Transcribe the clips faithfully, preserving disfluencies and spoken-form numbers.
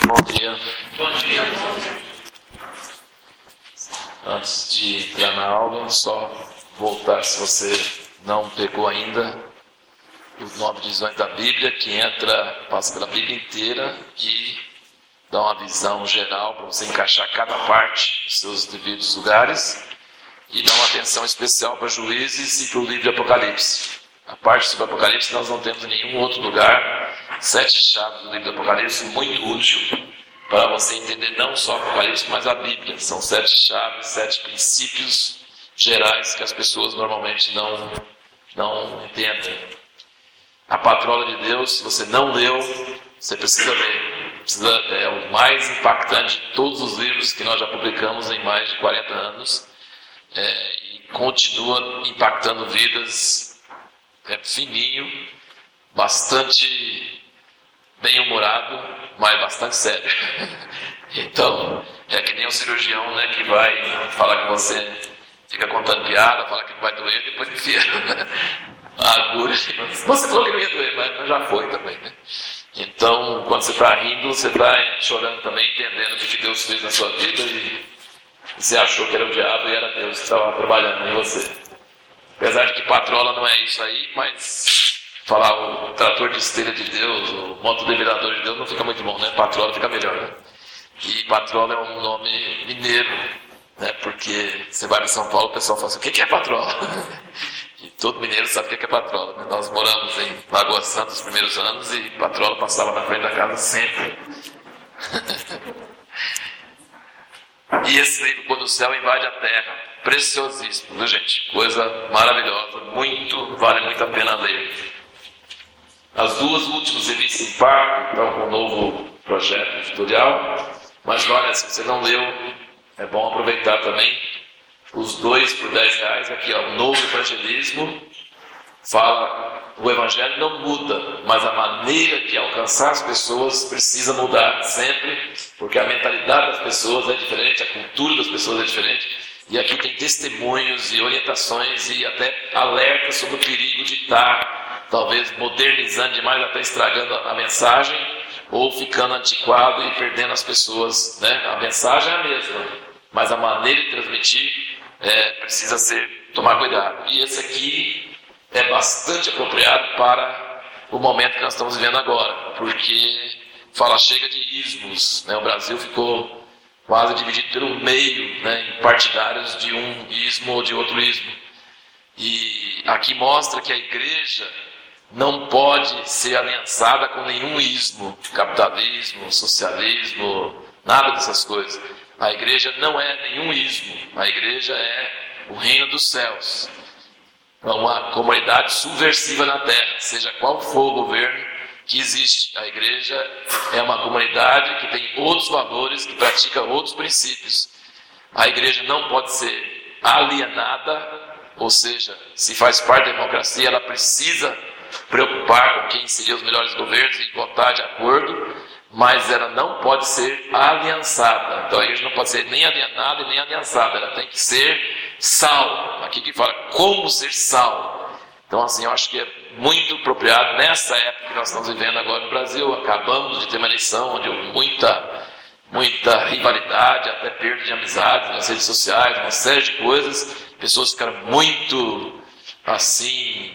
Bom dia. Bom dia. Antes de entrar na aula, só voltar, se você não pegou ainda, os nove divisões da Bíblia, que entra, passa pela Bíblia inteira e dá uma visão geral para você encaixar cada parte nos seus devidos lugares e dá uma atenção especial para Juízes e para o livro de Apocalipse. A parte sobre Apocalipse nós não temos em nenhum outro lugar. Sete chaves do livro do Apocalipse, muito útil para você entender não só Apocalipse, mas a Bíblia. São sete chaves, sete princípios gerais que as pessoas normalmente não, não entendem. A Patrola de Deus, se você não leu, você precisa ler. Precisa, é o mais impactante de todos os livros que nós já publicamos em mais de quarenta anos. É, e continua impactando vidas, é fininho, bastante bem-humorado, mas bastante sério. Então, é que nem um cirurgião, né, que vai falar com você, fica contando piada, fala que não vai doer, depois enfia a agulha. Você falou que não ia doer, mas já foi também, né? Então, quando você está rindo, você está chorando também, entendendo o que Deus fez na sua vida e você achou que era o diabo e era Deus que estava trabalhando em você. Apesar de que patrola não é isso aí, mas falar o trator de esteira de Deus, o motodevirador de Deus não fica muito bom, né? Patrola fica melhor, né? E patrola é um nome mineiro, né? Porque você vai para São Paulo, o pessoal fala assim, o que é patrola? E todo mineiro sabe o que é patrola, né? Nós moramos em Lagoa Santa os primeiros anos e patrola passava na frente da casa sempre. E esse livro, quando o céu invade a terra, preciosíssimo, viu, gente? Coisa maravilhosa, muito, vale muito a pena ler. As duas últimas revistas em par estão com um novo projeto editorial, mas olha, se você não leu, é bom aproveitar também. Os dois por dez reais, aqui ó, o Novo Evangelismo, fala, o Evangelho não muda, mas a maneira de alcançar as pessoas precisa mudar sempre, porque a mentalidade das pessoas é diferente, a cultura das pessoas é diferente, e aqui tem testemunhos e orientações e até alertas sobre o perigo de estar, talvez, modernizando demais, até estragando a mensagem, ou ficando antiquado e perdendo as pessoas, né? A mensagem é a mesma, mas a maneira de transmitir é, precisa ser, tomar cuidado. E esse aqui é bastante apropriado para o momento que nós estamos vivendo agora, porque fala chega de ismos, né? O Brasil ficou quase dividido pelo meio, né, em partidários de um ismo ou de outro ismo. E aqui mostra que a igreja não pode ser aliançada com nenhum ismo, capitalismo, socialismo, nada dessas coisas. A igreja não é nenhum ismo, a igreja é o reino dos céus. É uma comunidade subversiva na terra, seja qual for o governo que existe. A igreja é uma comunidade que tem outros valores, que pratica outros princípios. A igreja não pode ser alienada, ou seja, se faz parte da democracia, ela precisa preocupar com quem seria os melhores governos e votar de acordo, mas ela não pode ser aliançada. Então a igreja não pode ser nem alienada e nem aliançada, ela tem que ser sal. Aqui que fala como ser sal. Então assim, eu acho que é muito apropriado nessa época que nós estamos vivendo agora no Brasil. Acabamos de ter uma eleição onde houve muita, muita rivalidade, até perda de amizades nas redes sociais, uma série de coisas. Pessoas ficaram muito assim,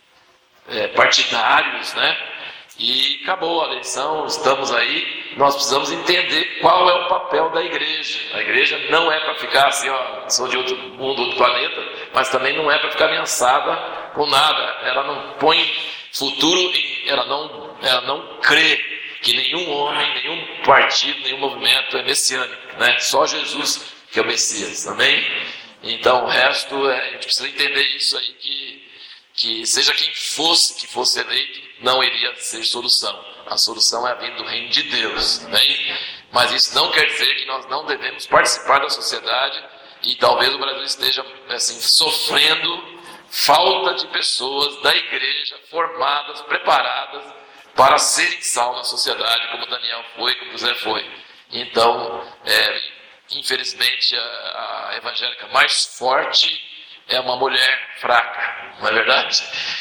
é, partidários, né? E acabou a eleição, estamos aí, nós precisamos entender qual é o papel da igreja. A igreja não é para ficar assim, ó, sou de outro mundo, outro planeta, mas também não é para ficar ameaçada com nada. Ela não põe futuro, em, ela, não, ela não crê que nenhum homem, nenhum partido, nenhum movimento é messiânico, né? Só Jesus que é o Messias, também. Então o resto, é, a gente precisa entender isso aí, que, que seja quem fosse que fosse eleito, não iria ser solução. A solução é a vinda do reino de Deus, né? Mas isso não quer dizer que nós não devemos participar da sociedade e talvez o Brasil esteja assim, sofrendo falta de pessoas da igreja formadas, preparadas para serem sal na sociedade, como Daniel foi, como José foi. Então, é, infelizmente, a, a evangélica mais forte é uma mulher fraca, não é verdade?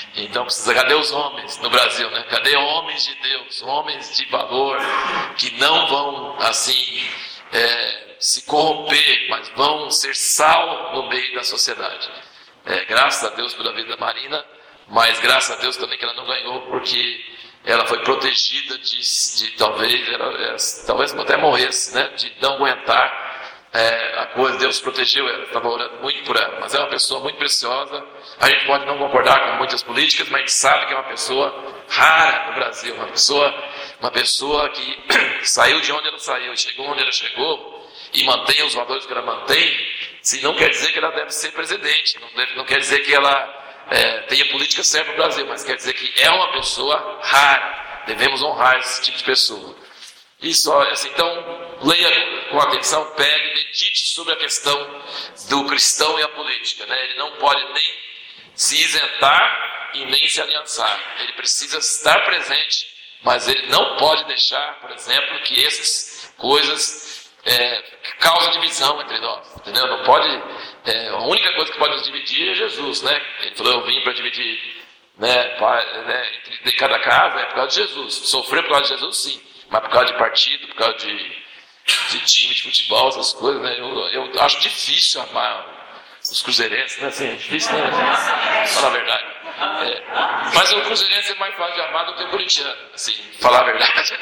Então precisa, cadê os homens no Brasil, né? Cadê homens de Deus, homens de valor, que não vão assim é, se corromper, mas vão ser sal no meio da sociedade. É, graças a Deus pela vida da Marina, mas graças a Deus também que ela não ganhou, porque ela foi protegida de, de talvez, ela, ela, talvez até morresse, né? De não aguentar é, a coisa. Deus protegeu ela, estava orando muito por ela, mas é uma pessoa muito preciosa. A gente pode não concordar com muitas políticas, mas a gente sabe que é uma pessoa rara no Brasil, uma pessoa, uma pessoa que saiu de onde ela saiu, chegou onde ela chegou e mantém os valores que ela mantém. Se não quer dizer que ela deve ser presidente, não, deve, não quer dizer que ela É, tem a política certa no Brasil, mas quer dizer que é uma pessoa rara. Devemos honrar esse tipo de pessoa. Isso, assim, então, leia com atenção, pegue, medite sobre a questão do cristão e a política, né? Ele não pode nem se isentar e nem se aliançar. Ele precisa estar presente, mas ele não pode deixar, por exemplo, que essas coisas é, causam divisão entre nós, entendeu? Não pode... É, a única coisa que pode nos dividir é Jesus, né? Ele falou, eu vim para dividir, né, pra, né, entre cada casa, é por causa de Jesus. Sofrer por causa de Jesus, sim, mas por causa de partido, por causa de, de time de futebol, essas coisas, né? Eu, eu acho difícil amar os cruzeirenses, né? Assim, é difícil, né? Falar a verdade. É, mas o cruzeirense é mais fácil de amar do que o corintiano, assim, falar a verdade.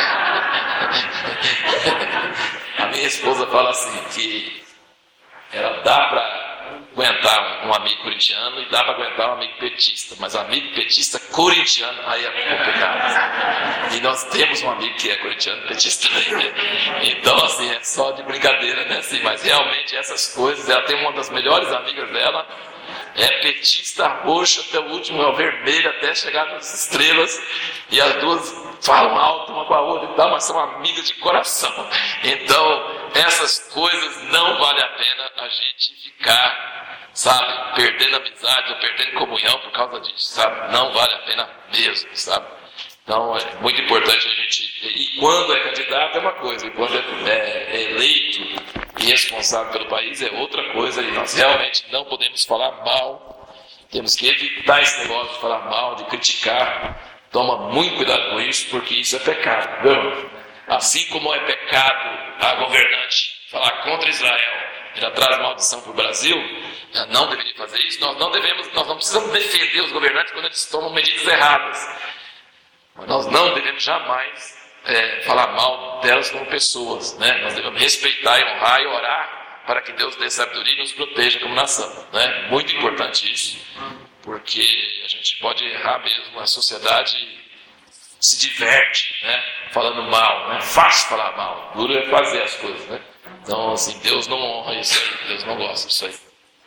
A minha esposa fala assim, que ela dá para aguentar um amigo corintiano e dá para aguentar um amigo petista, mas um amigo petista corintiano aí é complicado. E nós temos um amigo que é corintiano petista. Então, assim, é só de brincadeira, né? Assim, mas realmente essas coisas, ela tem uma das melhores amigas dela, é petista roxo até o último, é o vermelho até chegar nas estrelas, e as duas falam alto uma com a outra e tal, mas são amigas de coração. Então, essas coisas não vale a pena a gente ficar, sabe, perdendo amizade ou perdendo comunhão por causa disso, sabe? Não vale a pena mesmo, sabe? Então, é muito importante a gente... E quando é candidato é uma coisa, e quando é, é eleito e responsável pelo país é outra coisa, e nós realmente não podemos falar mal, temos que evitar esse negócio de falar mal, de criticar. Toma muito cuidado com isso, porque isso é pecado, viu? Assim como é pecado a governante falar contra Israel, ela traz maldição para o Brasil, ela não deveria fazer isso. Nós não devemos, nós não precisamos defender os governantes quando eles tomam medidas erradas, mas nós não devemos jamais é, falar mal delas como pessoas, né? Nós devemos respeitar e honrar e orar para que Deus dê sabedoria e nos proteja como nação, né? Muito importante isso, porque a gente pode errar mesmo, a sociedade se diverte, né, falando mal, né? Fácil falar mal, duro é fazer as coisas, né? Então, assim, Deus não honra isso aí, Deus não gosta disso aí.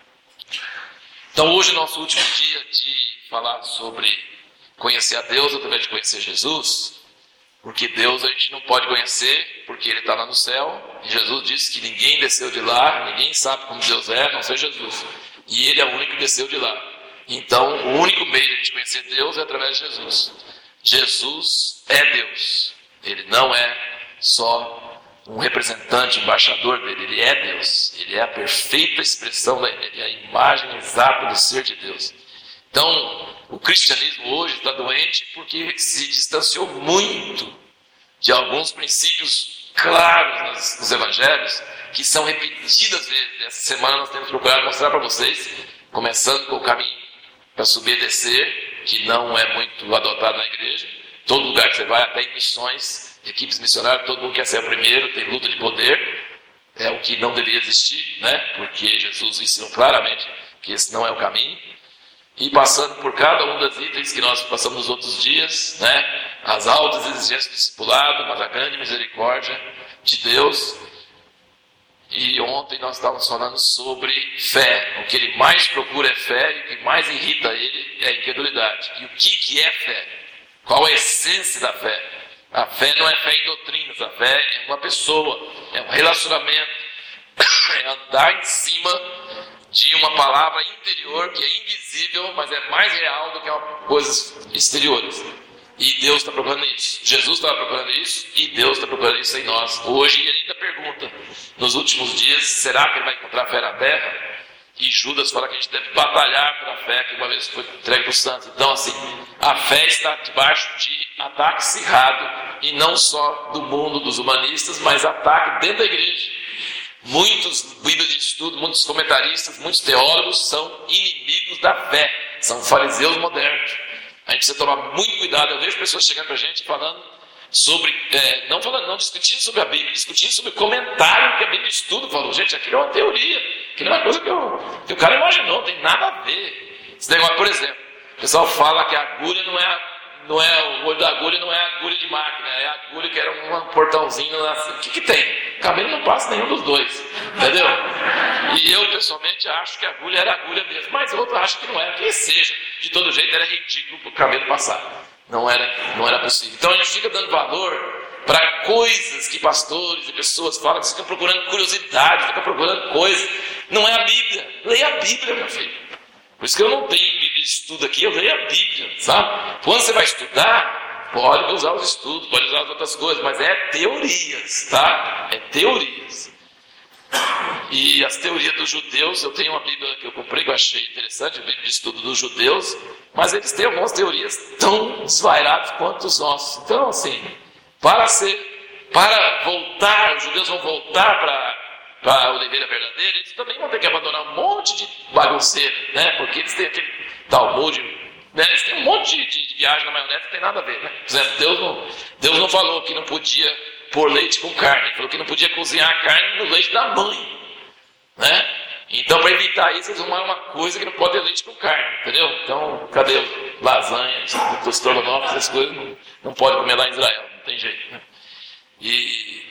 Então, hoje é nosso último dia de falar sobre conhecer a Deus através de conhecer Jesus, porque Deus a gente não pode conhecer, porque Ele está lá no céu, e Jesus disse que ninguém desceu de lá, ninguém sabe como Deus é, a não ser Jesus, e Ele é o único que desceu de lá. Então, o único meio de a gente conhecer Deus é através de Jesus. Jesus é Deus. Ele não é só um representante, embaixador dele. Ele é Deus. Ele é a perfeita expressão dele. Ele é a imagem exata do ser de Deus. Então, o cristianismo hoje está doente porque se distanciou muito de alguns princípios claros nos, nos evangelhos, que são repetidas vezes. Essa semana nós temos procurado mostrar para vocês, começando com o caminho para subir e descer, que não é muito adotado na igreja. Todo lugar que você vai, até em missões, equipes missionárias, todo mundo quer ser o primeiro, tem luta de poder, é o que não deveria existir, né? Porque Jesus ensinou claramente que esse não é o caminho. E passando por cada um dos itens que nós passamos nos outros dias, né? As altas exigências do discipulado, mas a grande misericórdia de Deus. E ontem nós estávamos falando sobre fé. O que ele mais procura é fé, e o que mais irrita ele é a incredulidade. E o que, que é fé? Qual a essência da fé? A fé não é fé em doutrinas, a fé é uma pessoa, é um relacionamento, é andar em cima de uma palavra interior que é invisível, mas é mais real do que coisas exteriores. E Deus está procurando isso. Jesus estava procurando isso e Deus está procurando isso em nós. Hoje ele ainda pergunta, nos últimos dias, será que ele vai encontrar fé na terra? E Judas fala que a gente deve batalhar pela fé que uma vez foi entregue para os santos. Então, assim, a fé está debaixo de ataque acirrado, e não só do mundo dos humanistas, mas ataque dentro da igreja. Muitos livros de estudo, muitos comentaristas, muitos teólogos são inimigos da fé, são fariseus modernos. A gente precisa tomar muito cuidado. Eu vejo pessoas chegando para a gente falando sobre, é, não falando, não discutindo sobre a Bíblia, discutindo sobre o comentário que a Bíblia estuda. Falou, gente, aquilo é uma teoria, aquilo é uma coisa que, eu, que o cara imaginou, não tem nada a ver. Esse negócio, por exemplo, o pessoal fala que a agulha não é, não é o olho da agulha, não é a agulha de máquina, é a agulha que era um portãozinho. O que que tem? Cabelo não passa nenhum dos dois, entendeu? E eu, pessoalmente, acho que a agulha era agulha mesmo, mas outro acha que não era, que seja. De todo jeito, era ridículo para o cabelo passar. Não era, não era possível. Então a gente fica dando valor para coisas que pastores e pessoas falam, que ficam procurando curiosidade, ficam procurando coisas. Não é a Bíblia. Leia a Bíblia, meu filho. Por isso que eu não tenho Bíblia de estudo aqui, eu leio a Bíblia, sabe? Quando você vai estudar, pode usar os estudos, pode usar as outras coisas, mas é teorias, tá? É teorias. E as teorias dos judeus, eu tenho uma Bíblia que eu comprei, que eu achei interessante, a Bíblia de estudo dos judeus, mas eles têm algumas teorias tão desvairadas quanto os nossos. Então, assim, para ser, para voltar, os judeus vão voltar para para a oliveira verdadeira, eles também vão ter que abandonar um monte de bagunceiro, né? Porque eles têm aquele Talmud, né? Eles têm um monte de, de, de viagem na maionese que não tem nada a ver, né? Por exemplo, Deus não, Deus não falou que não podia pôr leite com carne, ele falou que não podia cozinhar a carne no leite da mãe, né? Então, para evitar isso, eles arrumaram uma coisa que não pode ter leite com carne, entendeu? Então, cadê lasanha, estrogonofe, essas coisas, não, não pode comer lá em Israel, não tem jeito, né? E,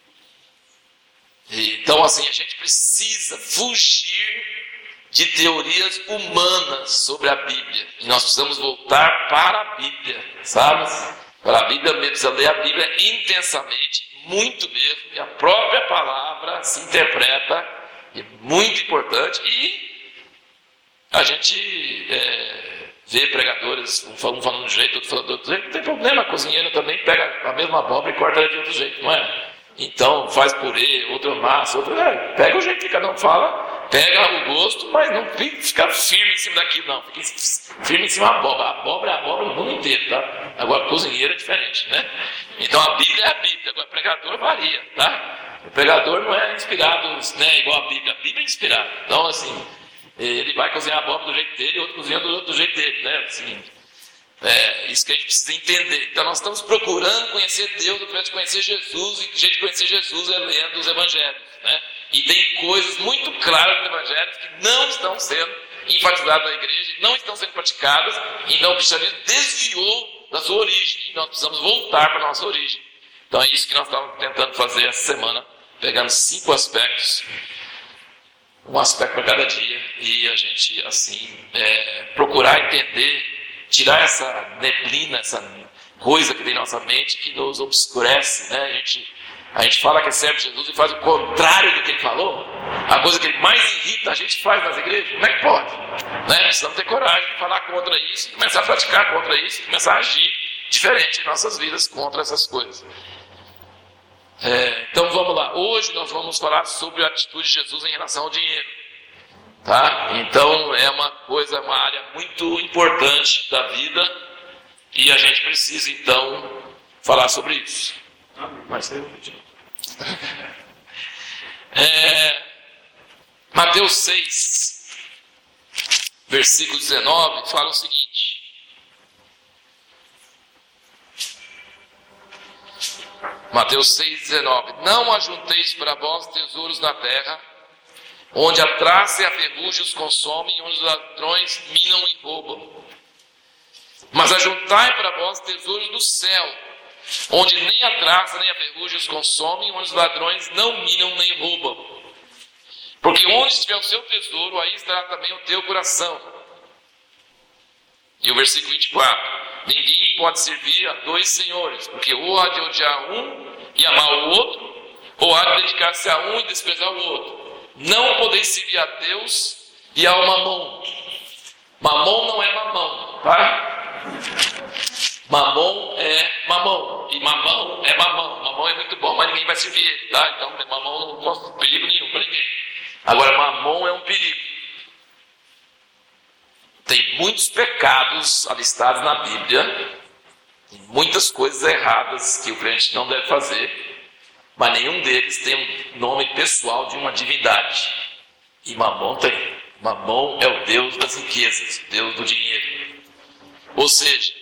e então, assim, a gente precisa fugir de teorias humanas sobre a Bíblia. E nós precisamos voltar para a Bíblia, sabe? Para a Bíblia mesmo, precisa ler a Bíblia intensamente, muito mesmo, e a própria palavra se interpreta. É muito importante. E a gente é, vê pregadores, um falando de um jeito, outro falando de outro jeito. Não tem problema, a cozinheira também pega a mesma abóbora e corta ela de outro jeito, não é? Então faz purê, outro massa, outro. É, pega o jeito que cada um fala, pega o gosto, mas não fica firme em cima daquilo, não. Fica firme em cima da abóbora. A abóbora é a abóbora no mundo inteiro, tá? Agora, a cozinheira é diferente, né? Então a Bíblia é a Bíblia, agora o pregador varia, tá? O pregador não é inspirado, né, igual a Bíblia. A Bíblia é inspirada. Então, assim, ele vai cozinhar a abóbora do jeito dele e outro cozinha do, do jeito dele, né? Assim, é isso que a gente precisa entender. Então, nós estamos procurando conhecer Deus através de conhecer Jesus, e o jeito de conhecer Jesus é lendo os evangelhos, né? E tem coisas muito claras nos evangelhos que não estão sendo enfatizadas na igreja, não estão sendo praticadas. Então, o cristianismo desviou da sua origem. E nós precisamos voltar para a nossa origem. Então, é isso que nós estamos tentando fazer essa semana, pegando cinco aspectos, um aspecto para cada dia, e a gente, assim, é, procurar entender, tirar essa neblina, essa coisa que tem na nossa mente, que nos obscurece, né? A gente, a gente fala que serve Jesus e faz o contrário do que ele falou. A coisa que ele mais irrita a gente faz nas igrejas. Como é que pode? Né? Precisamos ter coragem de falar contra isso, começar a praticar contra isso, começar a agir diferente em nossas vidas contra essas coisas. É, então vamos lá, hoje nós vamos falar sobre a atitude de Jesus em relação ao dinheiro, tá? Então é uma coisa, uma área muito importante da vida, e a gente precisa então falar sobre isso. Mas eu... é, Mateus seis, versículo dezenove, fala o seguinte: Mateus seis, dezenove. Não ajunteis para vós tesouros na terra, onde a traça e a ferrugem os consomem, onde os ladrões minam e roubam. Mas ajuntai para vós tesouros do céu, onde nem a traça nem a ferrugem os consomem, onde os ladrões não minam nem roubam. Porque onde estiver o seu tesouro, aí estará também o teu coração. E o versículo vinte e quatro. Ninguém pode servir a dois senhores, porque ou há de odiar um e amar o outro, ou há de dedicar-se a um e desprezar o outro. Não podeis servir a Deus e ao mamão. Mamão não é mamão, tá? Mamão é mamão, e mamão é mamão. Mamão é muito bom, mas ninguém vai servir ele, tá? Então mamão não causa perigo nenhum para ninguém. Agora mamão é um perigo. Tem muitos pecados alistados na Bíblia, muitas coisas erradas que o crente não deve fazer, mas nenhum deles tem um nome pessoal de uma divindade. E Mamon tem. Mamon é o Deus das riquezas, o Deus do dinheiro. Ou seja,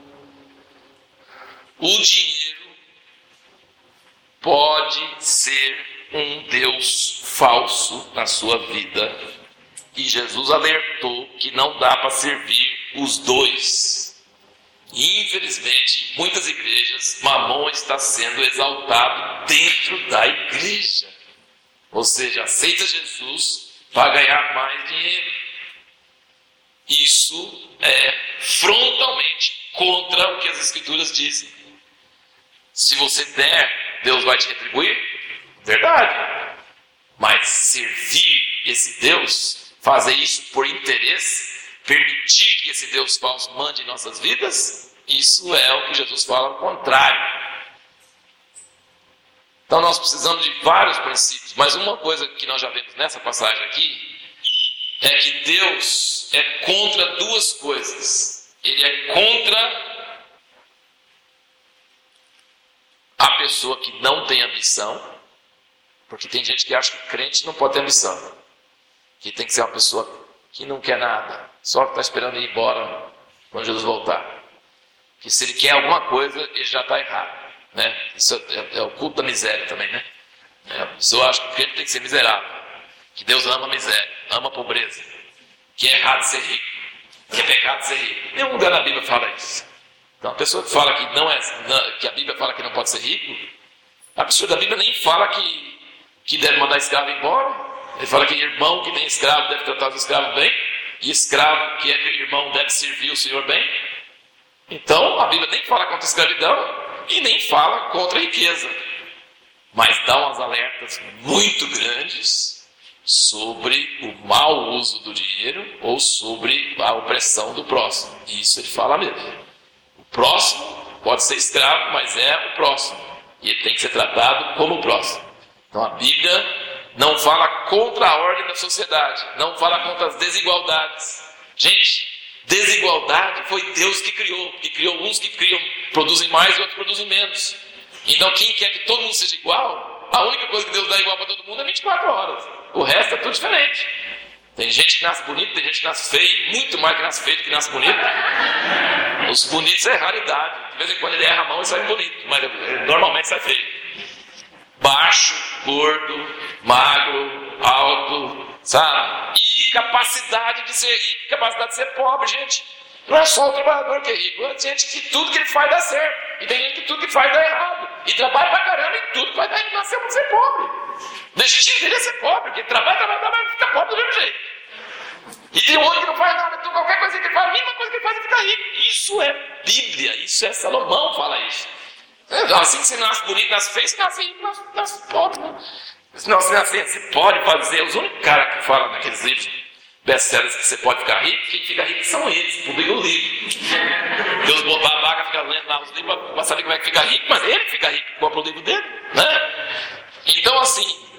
o dinheiro pode ser um Deus falso na sua vida. E Jesus alertou que não dá para servir os dois. E, infelizmente, em muitas igrejas, Mamon está sendo exaltado dentro da igreja. Ou seja, aceita Jesus para ganhar mais dinheiro. Isso é frontalmente contra o que as Escrituras dizem. Se você der, Deus vai te retribuir? Verdade. Mas servir esse Deus, fazer isso por interesse, permitir que esse Deus falso mande em nossas vidas, isso é o que Jesus fala ao contrário. Então nós precisamos de vários princípios, mas uma coisa que nós já vemos nessa passagem aqui, é que Deus é contra duas coisas. Ele é contra a pessoa que não tem ambição, porque tem gente que acha que crente não pode ter ambição, que tem que ser uma pessoa que não quer nada, só que está esperando ir embora quando Jesus voltar. Que se ele quer alguma coisa, ele já está errado, né? Isso é, é o culto da miséria também, né? É, a pessoa acha que o crente tem que ser miserável, que Deus ama a miséria, ama a pobreza, que é errado ser rico, que é pecado ser rico. Nenhum lugar na Bíblia fala isso. Então a pessoa que fala que, não é, que a Bíblia fala que não pode ser rico, a pessoa da Bíblia nem fala que, que deve mandar escravo embora. Ele fala que irmão que tem escravo deve tratar os escravos bem, e escravo que é irmão deve servir o Senhor bem. Então a Bíblia nem fala contra a escravidão e nem fala contra a riqueza, mas dá umas alertas muito grandes sobre o mau uso do dinheiro ou sobre a opressão do próximo. Isso ele fala mesmo. O próximo pode ser escravo, mas é o próximo, e ele tem que ser tratado como o próximo. Então a Bíblia não fala contra a ordem da sociedade, não fala contra as desigualdades. Gente, desigualdade foi Deus que criou, que criou uns que criam, produzem mais e outros produzem menos. Então quem quer que todo mundo seja igual, a única coisa que Deus dá igual para todo mundo é vinte e quatro horas. O resto é tudo diferente. Tem gente que nasce bonito, tem gente que nasce feio, muito mais que nasce feio do que nasce bonito. Os bonitos é raridade. De vez em quando ele erra a mão e sai bonito, mas normalmente sai feio. Baixo, gordo, magro, alto, sabe? E capacidade de ser rico, capacidade de ser pobre, gente. Não é só o trabalhador que é rico, é gente que tudo que ele faz dá certo. E tem gente que tudo que faz dá errado. E trabalha pra caramba e tudo vai dar, ele nasceu pra ser pobre. O destino dele é ser pobre, porque ele trabalha, trabalha, trabalha e fica pobre do mesmo jeito. E tem outro que não faz nada, então qualquer coisa que ele faz, a mínima coisa que ele faz é ficar rico. Isso é Bíblia, isso é Salomão fala isso. Assim que você nasce bonito, nasce feio, você nasce rico, nasce, nasce pobre. Né? Senão você nasce, você pode fazer. Os únicos caras que falam naqueles livros best-sellers que você pode ficar rico, quem fica rico são eles, publicam o livro. Deus babaca fica lendo lá os livros para saber como é que fica rico, mas ele fica rico, compra o livro dele, né? Então assim,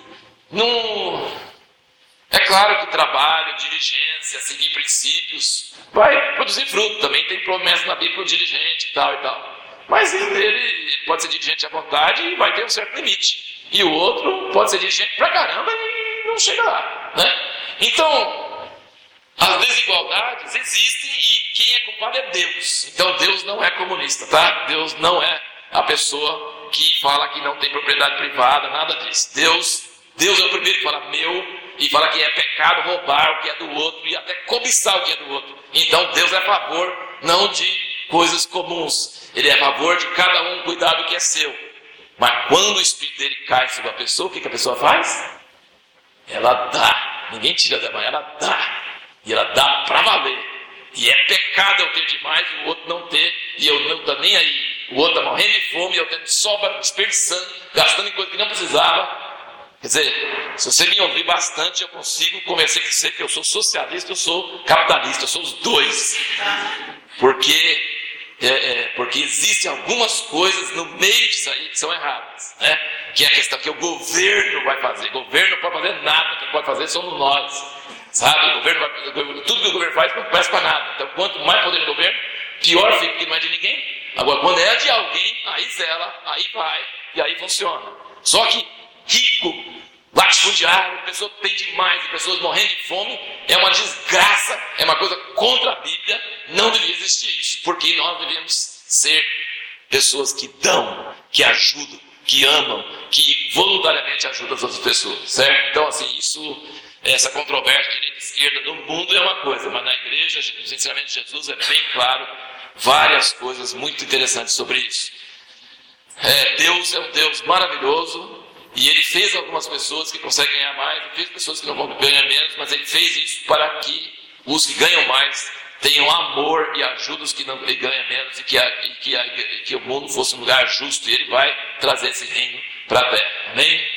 não... é claro que trabalho, diligência, seguir princípios, vai produzir fruto. Também tem promessa na Bíblia para o dirigente e tal e tal. Mas ele, ele pode ser dirigente à vontade e vai ter um certo limite. E o outro pode ser dirigente pra caramba e não chega lá, né? Então, as desigualdades existem e quem é culpado é Deus. Então Deus não é comunista, tá? Deus não é a pessoa que fala que não tem propriedade privada, nada disso. Deus, Deus é o primeiro que fala meu e fala que é pecado roubar o que é do outro e até cobiçar o que é do outro. Então Deus é a favor não de coisas comuns. Ele é a favor de cada um cuidar do que é seu. Mas quando o Espírito dele cai sobre a pessoa, o que, que a pessoa faz? Ela dá. Ninguém tira da mão, ela dá. E ela dá para valer. E é pecado eu ter demais e o outro não ter. E eu não estou nem aí. O outro está morrendo de fome e eu tendo sobra, desperdiçando, gastando em coisa que não precisava. Quer dizer, se você me ouvir bastante, eu consigo convencer que você que eu sou socialista, eu sou capitalista, eu sou os dois. Porque... É, é, porque existem algumas coisas no meio disso aí que são erradas, né? Que é a questão que o governo vai fazer. O governo não pode fazer nada, quem pode fazer somos nós. sabe? O governo, tudo que o governo faz não presta para nada. Então, quanto mais poder do governo, pior fica, porque não é de ninguém. Agora, quando é de alguém, aí zela, aí vai, e aí funciona. Só que rico, latifundiário, pessoas que têm demais, pessoas morrendo de fome, é uma desgraça, é uma coisa contra a Bíblia, não devia existir isso, porque nós devemos ser pessoas que dão, que ajudam, que amam, que voluntariamente ajudam as outras pessoas, certo? Então, assim, isso, essa controvérsia direita e esquerda no mundo é uma coisa, mas na igreja, os ensinamentos de Jesus é bem claro, várias coisas muito interessantes sobre isso. É, Deus é um Deus maravilhoso, e Ele fez algumas pessoas que conseguem ganhar mais, e fez pessoas que não vão ganhar menos, mas Ele fez isso para que os que ganham mais tenham amor e ajudem os que não ganham menos, e que, a, e que, a, e que o mundo fosse um lugar justo, e Ele vai trazer esse reino para a terra. Amém?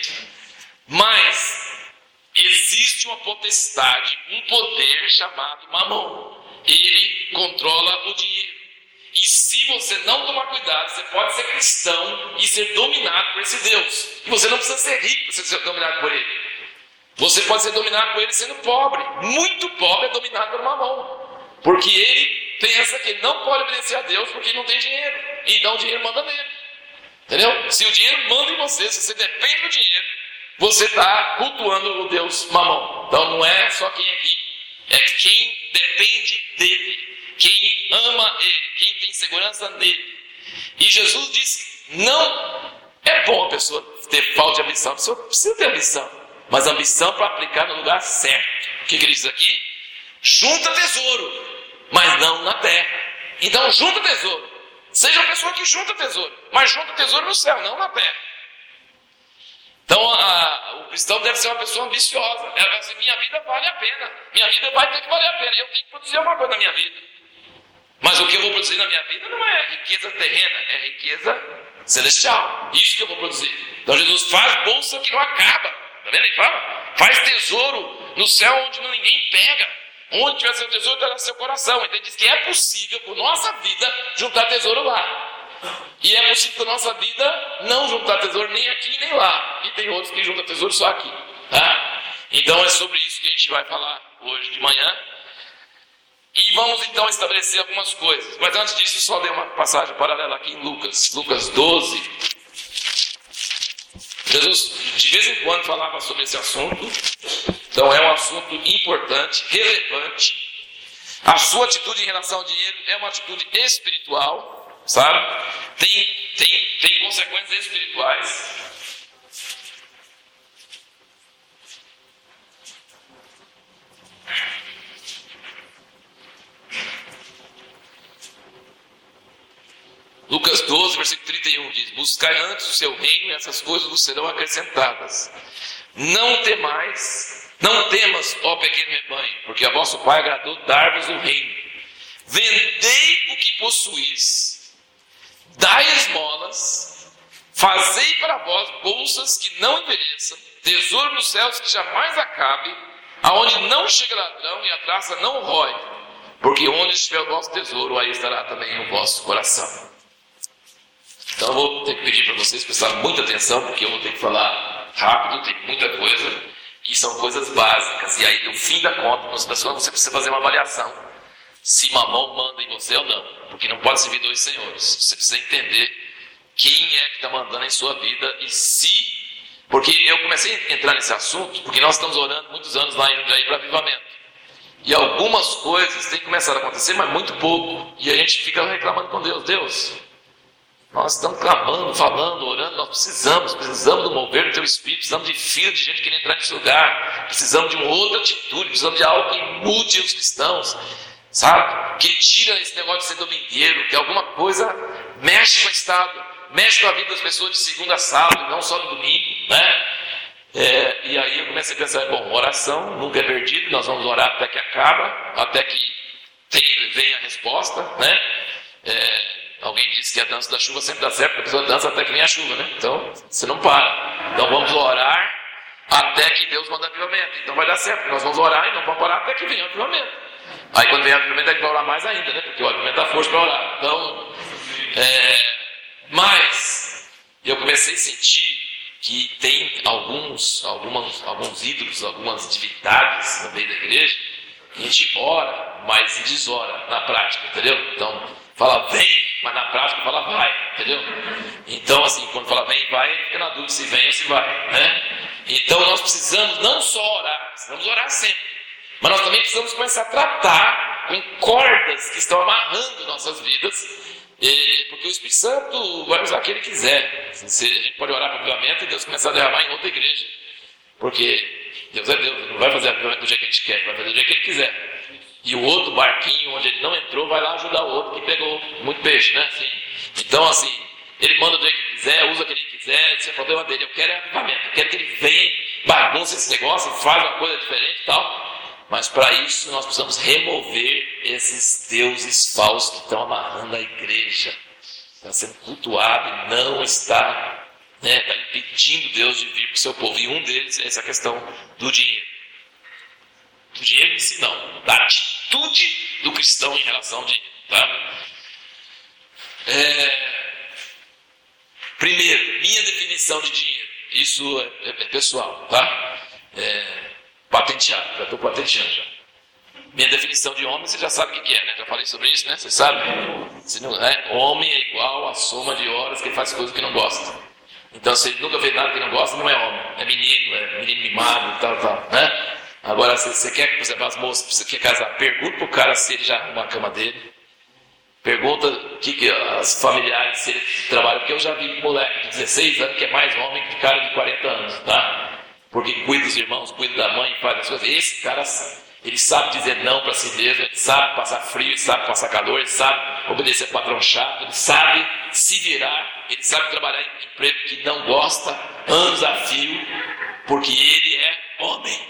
Mas existe uma potestade, um poder chamado Mamon. Ele controla o dinheiro. E se você não tomar cuidado, você pode ser cristão e ser dominado por esse Deus. E você não precisa ser rico para ser dominado por ele. Você pode ser dominado por ele sendo pobre. Muito pobre é dominado por Mamon. Porque ele pensa que ele não pode obedecer a Deus porque ele não tem dinheiro. Então o dinheiro manda nele. Entendeu? Se o dinheiro manda em você, se você depende do dinheiro, você está cultuando o Deus Mamon. Então não é só quem é rico, é quem depende dele. Quem ama Ele, quem tem segurança nele. E Jesus disse, não é bom a pessoa ter falta de ambição, a pessoa precisa ter ambição, mas ambição para aplicar no lugar certo. O que, que ele diz aqui? Junta tesouro, mas não na terra. Então junta tesouro, seja uma pessoa que junta tesouro, mas junta tesouro no céu, não na terra. Então a, o cristão deve ser uma pessoa ambiciosa. Ela vai dizer, minha vida vale a pena, minha vida vai ter que valer a pena, eu tenho que produzir alguma coisa na minha vida. Mas o que eu vou produzir na minha vida não é riqueza terrena, é riqueza celestial. Isso que eu vou produzir. Então Jesus faz bolsa que não acaba. Está vendo? Ele fala, faz tesouro no céu onde ninguém pega. Onde tiver seu tesouro, terá seu coração. Então ele diz que é possível, com nossa vida, juntar tesouro lá. E é possível com nossa vida não juntar tesouro nem aqui nem lá. E tem outros que juntam tesouro só aqui. Tá? Então é sobre isso que a gente vai falar hoje de manhã. E vamos então estabelecer algumas coisas. Mas antes disso, só dei uma passagem paralela aqui em Lucas. Lucas doze. Jesus de vez em quando falava sobre esse assunto. Então é um assunto importante, relevante. A sua atitude em relação ao dinheiro é uma atitude espiritual, sabe? Tem, tem, tem consequências espirituais. Lucas doze, versículo trinta e um diz, buscai antes o seu reino e essas coisas vos serão acrescentadas. Não temais, não temas, ó pequeno rebanho, porque a vosso Pai agradou dar-vos o reino. Vendei o que possuís, dai esmolas, fazei para vós bolsas que não envelheçam, tesouro nos céus que jamais acabe, aonde não chega ladrão e a traça não rói, porque onde estiver o vosso tesouro, aí estará também o vosso coração. Então eu vou ter que pedir para vocês prestarem muita atenção, porque eu vou ter que falar rápido, tem muita coisa, e são coisas básicas. E aí, no fim da conta, você precisa fazer uma avaliação, se Mamon manda em você ou não, porque não pode servir dois senhores. Você precisa entender quem é que está mandando em sua vida, e se... Porque eu comecei a entrar nesse assunto, porque nós estamos orando muitos anos lá em Jundiaí para avivamento. E algumas coisas têm começado a acontecer, mas muito pouco. E a gente fica reclamando com Deus. Deus... Nós estamos clamando, falando, orando, nós precisamos, precisamos do mover do Teu Espírito, precisamos de fila de gente querendo entrar nesse lugar, precisamos de uma outra atitude, precisamos de algo que mude os cristãos, sabe? Que tira esse negócio de ser domingueiro, que alguma coisa mexe com o Estado, mexe com a vida das pessoas de segunda a sábado, não só no domingo, né? É, e aí eu comecei a pensar, bom, oração nunca é perdido, nós vamos orar até que acaba, até que tem, venha a resposta, né? É, Alguém disse que a dança da chuva sempre dá certo, porque a pessoa dança até que vem a chuva, né? Então, você não para. Então, vamos orar até que Deus manda avivamento. Então, vai dar certo. Nós vamos orar e não vamos parar até que venha o avivamento. Aí, quando vem o avivamento, a gente vai orar mais ainda, né? Porque o avivamento dá força para orar. Então, é... mas, eu comecei a sentir que tem alguns, algumas, alguns ídolos, algumas divindades no meio da igreja, que a gente ora, mas desora na prática, entendeu? Então, fala vem, mas na prática fala vai, entendeu? Então, assim, quando fala vem e vai, fica na dúvida se vem ou se vai, né? Então, nós precisamos não só orar, precisamos orar sempre, mas nós também precisamos começar a tratar com cordas que estão amarrando nossas vidas, porque o Espírito Santo vai usar o que Ele quiser. A gente pode orar para o avivamento e Deus começar a derramar em outra igreja, porque Deus é Deus, Ele não vai fazer avivamento do jeito que a gente quer, Ele vai fazer do jeito que Ele quiser. E o outro barquinho onde ele não entrou vai lá ajudar o outro que pegou muito peixe, né? Assim, então, assim, Ele manda do jeito que Ele quiser, usa o que Ele quiser, isso é problema dele. Eu quero é avivamento, eu quero que Ele venha, bagunça esse negócio, faz uma coisa diferente e tal. Mas para isso nós precisamos remover esses deuses falsos que estão amarrando a igreja. Está sendo cultuado e não está, né, está impedindo Deus de vir para o seu povo. E um deles é essa questão do dinheiro. Do dinheiro em si não, da atitude do cristão em relação ao dinheiro. Tá? É... Primeiro, minha definição de dinheiro. Isso é, é pessoal, tá? É... Patenteado, já estou patenteando já. Minha definição de homem, você já sabe o que é, né? Já falei sobre isso, né? Você sabe? Se não, né? Homem é igual à soma de horas que ele faz coisas que não gosta. Então, se ele nunca fez nada que não gosta, não é homem. É menino, é menino mimado, tal, tal, né? Agora, se você quer, por exemplo, as moças, você quer casar, pergunta pro cara se ele já arruma a cama dele. Pergunta o que, que as familiares, se ele trabalha, porque eu já vi moleque de dezesseis anos que é mais homem que cara de quarenta anos, tá? Porque cuida dos irmãos, cuida da mãe, faz as coisas. Esse cara, ele sabe dizer não para si mesmo, ele sabe passar frio, ele sabe passar calor, ele sabe obedecer ao patrão chato, ele sabe se virar, ele sabe trabalhar em emprego que não gosta, anos a fio, porque ele é homem.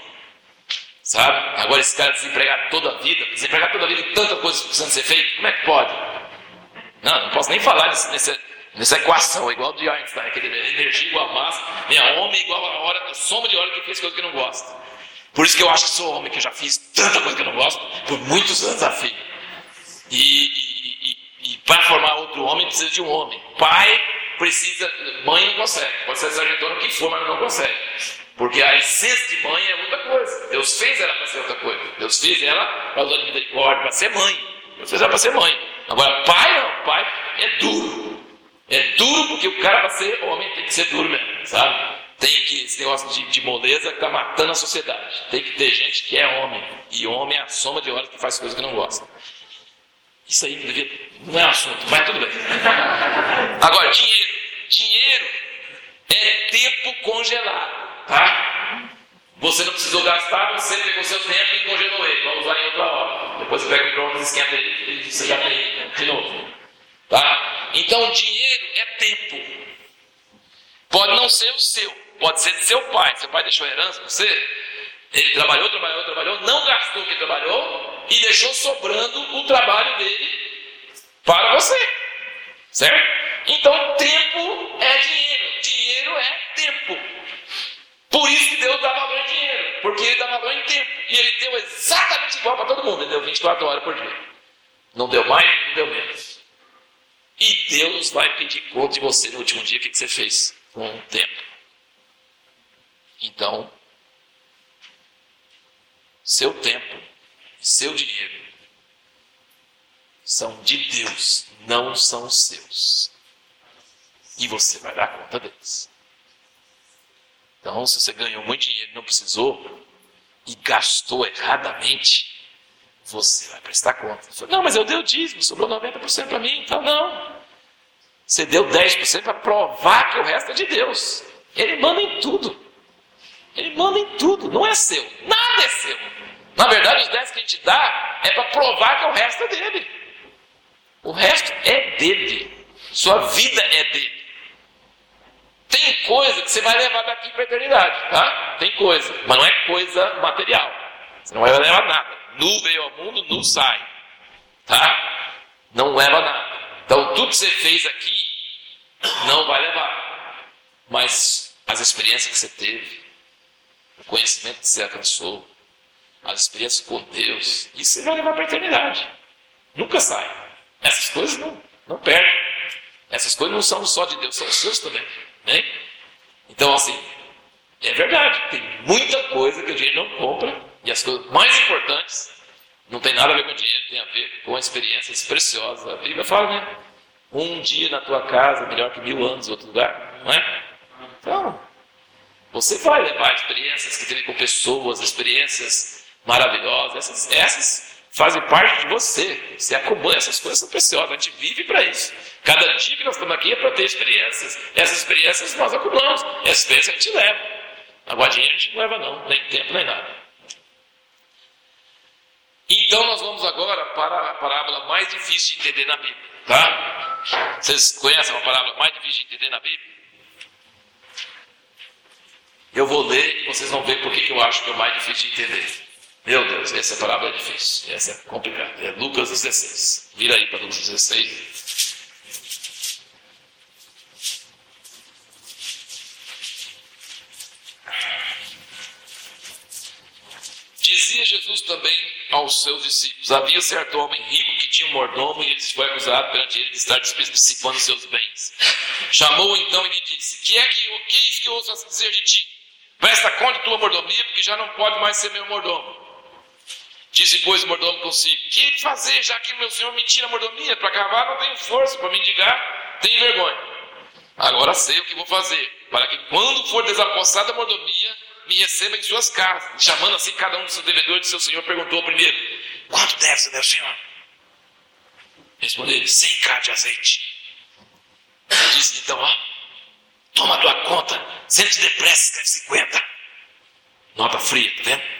Sabe? Agora esse cara desempregado toda a vida, desempregado toda a vida e tanta coisa precisando ser feita, como é que pode? Não, não posso nem falar nesse, nesse, nessa equação, igual de Einstein, aquele energia igual a massa, minha homem igual a hora, a soma de hora que fez coisa que eu não gosto. Por isso que eu acho que sou homem, que eu já fiz tanta coisa que eu não gosto, por muitos anos a fio. E, e, e, e para formar outro homem precisa de um homem. Pai precisa, mãe não consegue, pode ser sargentona o que for, mas não consegue. Porque a essência de mãe é outra coisa. Deus fez ela para ser outra coisa. Deus fez ela para usar de misericórdia, para ser mãe. Deus fez ela para ser mãe. Agora, pai não, pai é duro. É duro porque o cara para ser homem tem que ser duro mesmo, sabe? Tem que, esse negócio de, de moleza que está matando a sociedade. Tem que ter gente que é homem. E homem é a soma de horas que faz coisas que não gosta. Isso aí não, devia, não é assunto, mas tudo bem. Agora, dinheiro. Dinheiro é tempo congelado. Tá? Você não precisou gastar, você pegou seu tempo e congelou ele para usar em outra hora. Depois você pega o micro-ondas, esquenta ele e você já tem de novo. Tá? Então, dinheiro é tempo. Pode não ser o seu, pode ser de seu pai. Seu pai deixou herança para você. Ele trabalhou, trabalhou, trabalhou, não gastou o que trabalhou e deixou sobrando o trabalho dele para você. Certo? Então, tempo é dinheiro. Dinheiro é tempo. Por isso que Deus dá valor em dinheiro, porque Ele dá valor em tempo. E Ele deu exatamente igual para todo mundo. Ele deu vinte e quatro horas por dia. Não deu mais, não deu menos. E Deus vai pedir conta de você no último dia o que você fez com o tempo. Então, seu tempo e seu dinheiro são de Deus, não são seus. E você vai dar conta deles. Então, se você ganhou muito dinheiro e não precisou, e gastou erradamente, você vai prestar conta. Você fala, não, mas eu dei o dízimo, sobrou noventa por cento para mim. Então, não. Você deu dez por cento para provar que o resto é de Deus. Ele manda em tudo. Ele manda em tudo, não é seu. Nada é seu. Na verdade, os dez que a gente dá é para provar que o resto é dele. O resto é dele. Sua vida é dele. Tem coisa que você vai levar daqui para a eternidade, tá? Tem coisa, mas não é coisa material. Você não vai levar nada. Nu veio ao mundo, nu sai. Tá? Não leva nada. Então, tudo que você fez aqui, não vai levar. Mas as experiências que você teve, o conhecimento que você alcançou, as experiências com Deus, isso você vai levar para a eternidade. Nunca sai. Essas coisas não, não perdem. Essas coisas não são só de Deus, são suas também. Né? Então assim, é verdade, tem muita coisa que o dinheiro não compra, e as coisas mais importantes não tem nada a ver com o dinheiro, tem a ver com experiências preciosas. A Bíblia fala, né? Um dia na tua casa é melhor que mil anos em outro lugar, não é? Então, você vai levar experiências que teve com pessoas, experiências maravilhosas, essas, essas fazem parte de você. Você acumula, essas coisas são preciosas, a gente vive para isso. Cada dia que nós estamos aqui é para ter experiências. Essas experiências nós acumulamos, essa experiência a gente leva. Agora dinheiro a gente não leva não, nem tempo nem nada. Então nós vamos agora para a parábola mais difícil de entender na Bíblia, tá? Vocês conhecem a parábola mais difícil de entender na Bíblia? Eu vou ler e vocês vão ver por que eu acho que é o mais difícil de entender. Meu Deus, essa parábola é difícil, essa é complicada. É Lucas dezesseis. Vira aí para Lucas dezesseis. Dizia Jesus também aos seus discípulos: havia certo homem rico que tinha um mordomo, e ele foi acusado perante ele de estar dissipando seus bens. Chamou-o então e lhe disse: que é que, que é isso que eu ouço dizer de ti? Presta conta de tua mordomia, porque já não pode mais ser meu mordomo. Disse, pois, o mordomo consigo: que hei de fazer, já que meu senhor me tira a mordomia? Para cavar não tenho força, para mendigar tenho vergonha. Agora sei o que vou fazer, para que quando for desapossada a mordomia, me receba em suas casas. E chamando assim cada um dos seus devedores de seu senhor, perguntou ao primeiro: quanto deve, meu senhor? Respondeu ele: cem cádios de azeite. Disse então: ó, toma a tua conta, sente depressa, escreve cinquenta. Nota fria, tá vendo?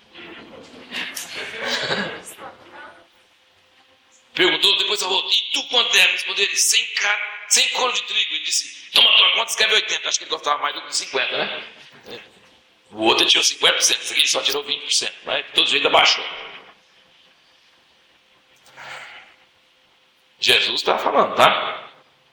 Perguntou depois ao outro: e tu quanto deve? Respondeu ele: cem cádios, cem coros de trigo. Ele disse: toma a tua conta, escreve oitenta. Acho que ele gostava mais do que cinquenta, né? O outro tirou cinquenta por cento, esse aqui só tirou vinte por cento, mas de todo jeito abaixou. Jesus está falando, tá?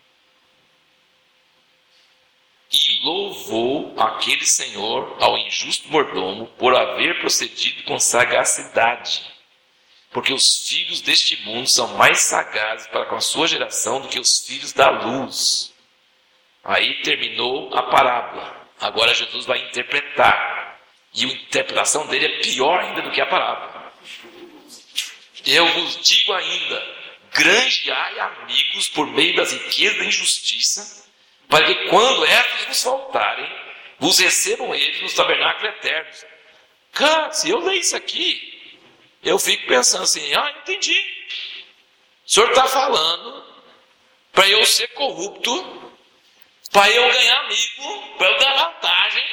E louvou aquele senhor ao injusto mordomo por haver procedido com sagacidade, porque os filhos deste mundo são mais sagazes para com a sua geração do que os filhos da luz. Aí terminou a parábola. Agora Jesus vai interpretar, e a interpretação dele é pior ainda do que a parábola. Eu vos digo ainda: granjeai amigos por meio das riquezas da injustiça, para que quando estas vos faltarem, vos recebam eles nos tabernáculos eternos. Cara, se eu ler isso aqui, eu fico pensando assim: ah, entendi. O senhor está falando para eu ser corrupto, para eu ganhar amigo, para eu dar vantagem,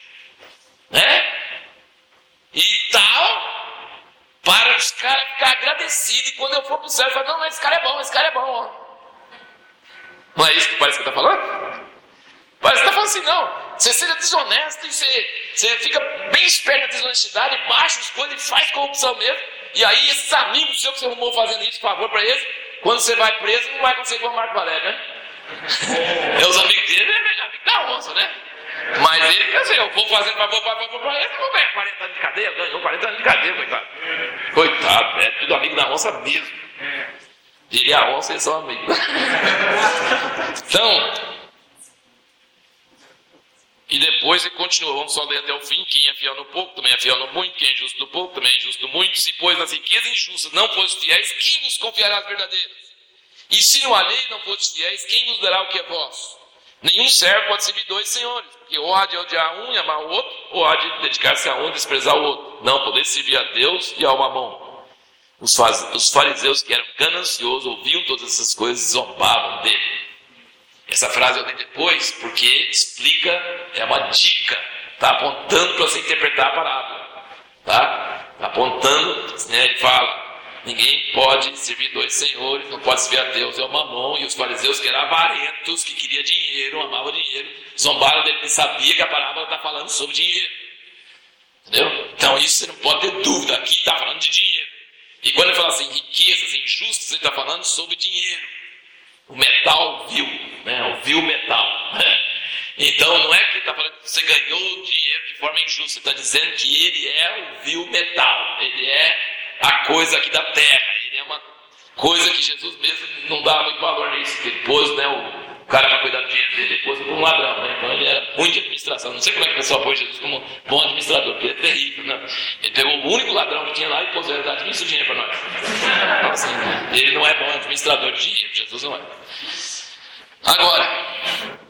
né? E tal, para os caras ficarem agradecidos, e quando eu for para o céu, eu falo: não, esse cara é bom, esse cara é bom, ó. Não é isso que parece que está falando? Parece que está falando assim: não, você seja desonesto e você, você fica bem esperto na desonestidade, baixa as coisas e faz corrupção mesmo, e aí esses amigos seus que você arrumou fazendo isso, por favor, para eles, quando você vai preso, não vai conseguir com o Marco Valério, né? É, os amigos dele é amigo da onça, né? Mas ele, quer dizer, eu vou fazendo para vou, vou, vou, ele, eu vou ganhar quarenta anos de cadeia, ganhou quarenta anos de cadeia, coitado. Coitado, é tudo amigo da onça mesmo. Ele e a onça, eles são amigos. Então, e depois ele continuou, vamos só ler até o fim: quem é fiel no pouco, também é fiel no muito, quem é injusto no pouco, também é injusto no muito. Se pois nas riquezas injustas não fosse fiéis, quem vos confiará as verdadeiras? E se no alheio não fosse fiéis, quem vos dará o que é vosso? Nenhum servo pode servir dois senhores, porque ou há de odiar um e amar o outro, ou há de dedicar-se a um e desprezar o outro. Não, poder servir a Deus e ao mamão. Os, faz, os fariseus, que eram gananciosos, ouviam todas essas coisas e zombavam dele. Essa frase eu li depois, porque explica, é uma dica, está apontando para você interpretar a parábola. Tá? Tá apontando, né, ele fala: ninguém pode servir dois senhores, não pode servir a Deus e ao mamão. E os fariseus, que eram avarentos, que queriam dinheiro, amavam dinheiro, zombaram dele, porque sabia que a parábola está falando sobre dinheiro. Entendeu? Então isso você não pode ter dúvida, aqui está falando de dinheiro. E quando ele fala assim, riquezas injustas, ele está falando sobre dinheiro. O metal vil, né? O vil metal. Então não é que ele está falando que você ganhou dinheiro de forma injusta, ele está dizendo que ele é o vil metal, ele é a coisa aqui da terra, ele é uma coisa que Jesus mesmo não dá muito valor nisso, que ele pôs, né, o, cara, para cuidar do dinheiro dele, depois foi um ladrão, né? Então ele era ruim de administração. Não sei como é que o pessoal põe Jesus como bom administrador, porque é terrível, né? Ele pegou o único ladrão que tinha lá e pôs ele a administrar o dinheiro para nós. Então, assim, ele não é bom administrador de dinheiro, Jesus não é. Agora,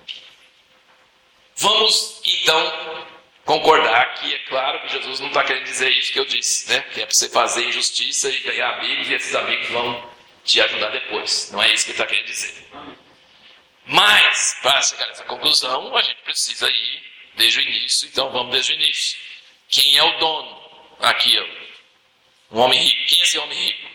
vamos então concordar que é claro que Jesus não está querendo dizer isso que eu disse, né? Que é para você fazer injustiça e ganhar amigos e esses amigos vão te ajudar depois. Não é isso que ele está querendo dizer. Mas, para chegar nessa conclusão, a gente precisa ir desde o início, então vamos desde o início. Quem é o dono? Aqui, ó. Um homem rico. Quem é esse homem rico?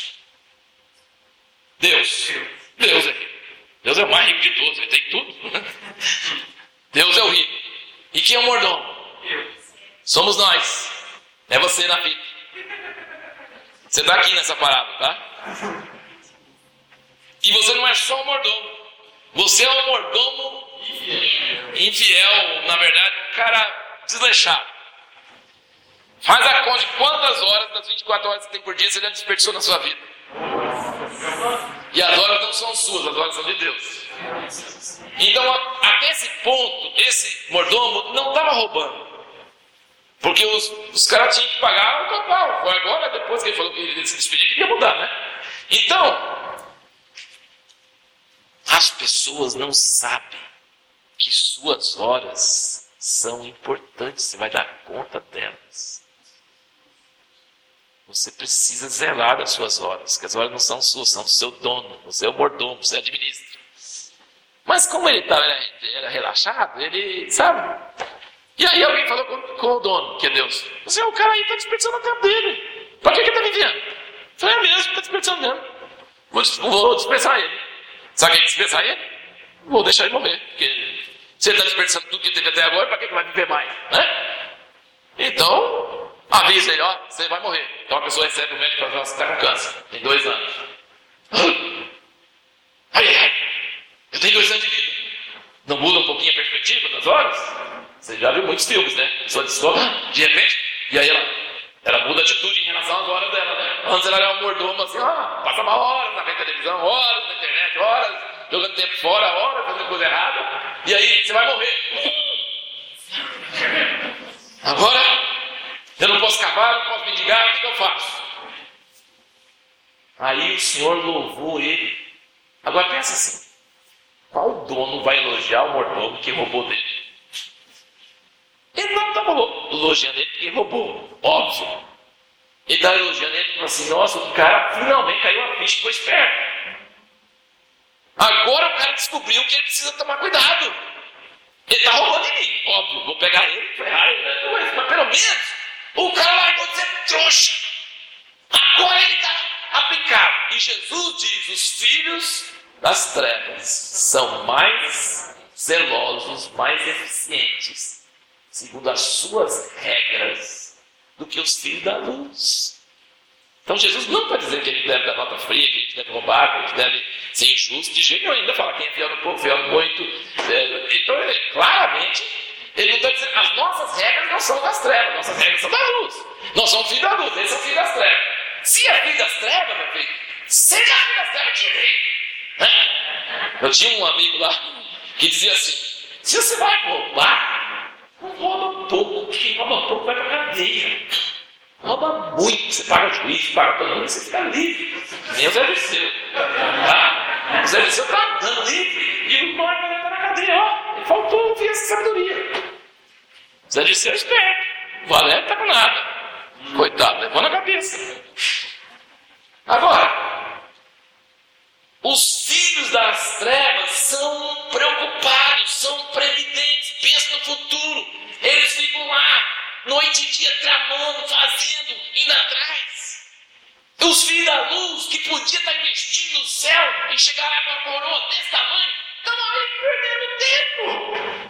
Deus. Deus é rico. Deus é o mais rico de todos, ele tem tudo. Deus é o rico. E quem é o mordomo? Somos nós. É você na fita. Você está aqui nessa parada, tá? E você não é só um mordomo. Você é um mordomo infiel, na verdade, um cara desleixado. Faz a conta de quantas horas das vinte e quatro horas que tem por dia você já desperdiçou na sua vida. E as horas não são suas, as horas são de Deus. Então, até esse ponto, esse mordomo não estava roubando. Porque os, os caras tinham que pagar o total. Foi agora, depois que ele falou que ele se despedir, que ia mudar, né? Então, as pessoas não sabem que suas horas são importantes. Você vai dar conta delas. Você precisa zelar das suas horas, que as horas não são suas, são do seu dono. Você é o mordomo, você administra. Mas como ele tava, era, era relaxado, ele, sabe? E aí alguém falou com, com o dono, que é Deus. Você, o cara aí está desperdiçando o tempo dele. Para que ele está vivendo? Eu falei, é mesmo, está desperdiçando mesmo. Vou, vou dispensar ele. Sabe quem dispensar ele? Vou deixar ele morrer. Porque se ele está desperdiçando tudo que teve até agora, para que ele vai viver mais? Né? Então, avisa ele, ó, você vai morrer. Então a pessoa recebe o médico e fala, você está com câncer, tem dois anos. Ai, ai, eu tenho dois anos de vida. Não muda um pouquinho a perspectiva das horas? Você já viu muitos filmes, né? A pessoa descobre, de repente, e aí ela, ela muda a atitude em relação às horas dela, né? Antes ela era um mordomo assim, ah, passava horas na frente da televisão, horas na internet, horas jogando tempo fora, horas fazendo coisa errada, e aí você vai morrer. Agora, eu não posso cavar, não posso mendigar, o que, que eu faço? Aí o Senhor louvou ele. Agora pensa assim, qual dono vai elogiar o mordomo que roubou dele? Ele não estava elogiando ele porque roubou, óbvio. Ele estava elogiando ele porque assim, nossa, o cara finalmente caiu a ficha e foi esperto. Agora o cara descobriu que ele precisa tomar cuidado. Ele está roubando de mim, óbvio, vou pegar ele e ferrar ele, mas, mas pelo menos o cara largou de ser trouxa. Agora ele está aplicado. E Jesus diz, os filhos das trevas são mais zelosos, mais eficientes, segundo as suas regras, do que os filhos da luz. Então Jesus não está dizendo que a gente deve dar nota fria, que a gente deve roubar, que a gente deve ser injusto, de jeito nenhum. Ainda fala quem é fiel no pouco, fiel no muito. É, então, ele, claramente, ele não está dizendo, as nossas regras não são das trevas, nossas regras são da luz. Nós somos filhos da luz, eles são filhos das trevas. Se é filho das trevas, meu filho, seja filho das trevas direito. Né? Eu tinha um amigo lá que dizia assim, se você vai roubar, não rouba pouco, quem rouba pouco vai para a cadeia. Rouba muito, você paga o juiz, paga todo mundo, você fica livre. Nem o Zé Dirceu. Tá? O Zé Dirceu está andando livre e o Marco está na cadeia. Ó, ele faltou ouvir essa sabedoria. O Zé Dirceu é esperto. O Valério está com nada. Coitado, levou na cabeça. Agora, os filhos das trevas são preocupados, são previdentes, pensam no futuro. Eles ficam lá, noite e dia, tramando, fazendo, indo atrás. Os filhos da luz, que podiam estar investindo no céu e chegar lá com a coroa desse tamanho, estão aí perdendo tempo.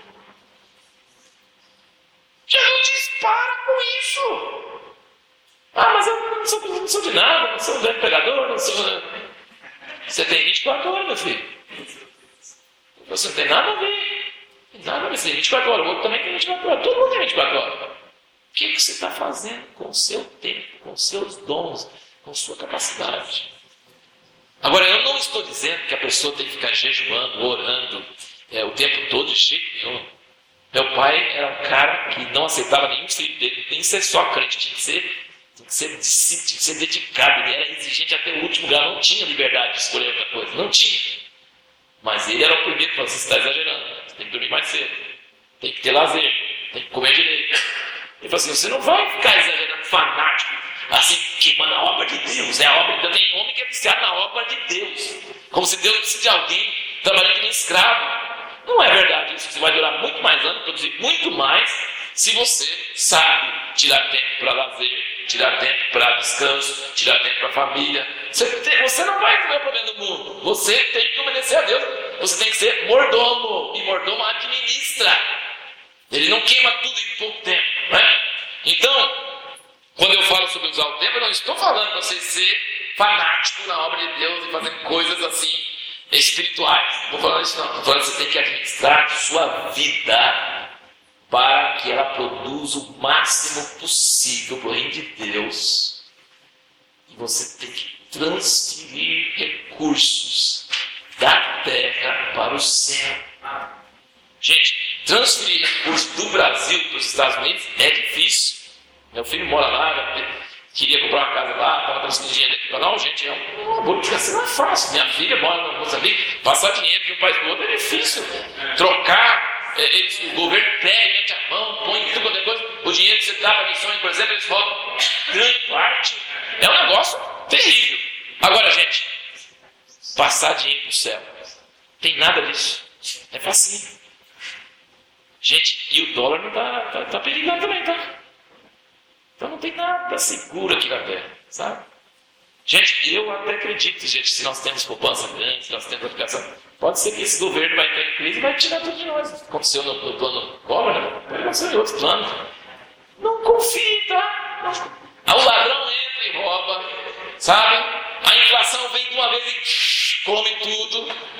Jesus diz, para com isso. Ah, mas eu não sou, não sou de nada, não sou um grande pregador, não sou... Você tem vinte e quatro horas, meu filho. Você não tem nada a ver. Nada a ver, você tem vinte e quatro horas, o outro também tem vinte e quatro horas, todo mundo tem vinte e quatro horas. O que, que você está fazendo com o seu tempo, com os seus dons, com sua capacidade? Agora, eu não estou dizendo que a pessoa tem que ficar jejuando, orando é, o tempo todo, de jeito nenhum. Meu pai era um cara que não aceitava nenhum filho dele, nem ser só crente, tinha que ser, tinha que ser, tinha que ser dedicado, ele era exigente até o último lugar, não tinha liberdade de escolher outra coisa, não tinha. Mas ele era o primeiro que falou, você está exagerando, você tem que dormir mais cedo, tem que ter lazer, tem que comer direito. Ele falou assim, você não vai ficar exagerando, fanático, assim, queimando a obra de Deus, é a obra de Deus. Tem homem que é viciado na obra de Deus, como se Deus precise de alguém trabalhando como escravo. Não é verdade isso, você vai durar muito mais anos, produzir muito mais, se você sabe tirar tempo para lazer, tirar tempo para descanso, tirar tempo para família. Você, tem, você não vai resolver o problema do mundo, você tem que obedecer a Deus, você tem que ser mordomo, e mordomo administra. Ele não queima tudo em pouco tempo, né? Então, quando eu falo sobre usar o tempo, eu não estou falando para você ser fanático na obra de Deus e fazer coisas assim espirituais. Não estou falando isso não. Estou falando que você tem que administrar sua vida para que ela produza o máximo possível para o reino de Deus. E você tem que transferir recursos da terra para o céu. Gente, transferir recursos do Brasil para os Estados Unidos é difícil. Meu filho mora lá, queria comprar uma casa lá, estava transferindo dinheiro aqui para não, gente, é uma burocracia, não é fácil. Minha filha mora no Moçambique, passar dinheiro de um país para o outro é difícil. Trocar, é, eles, o governo pega, mete a mão, põe tudo qualquer coisa. O dinheiro que você dá para missões, por exemplo, eles roubam grande parte. É um negócio terrível. Agora, gente, passar dinheiro para o céu, tem nada disso. É facinho. Gente, e o dólar não está tá, tá perigando também, tá? Então não tem nada seguro aqui na terra, sabe? Gente, eu até acredito, gente, se nós temos poupança grande, se nós temos aplicação, pode ser que esse governo vai entrar em crise e vai tirar tudo de nós. Aconteceu no, no plano Collor, né? Pode acontecer em outros planos. Não confie, tá? Não. O ladrão entra e rouba, sabe? A inflação vem de uma vez e come tudo.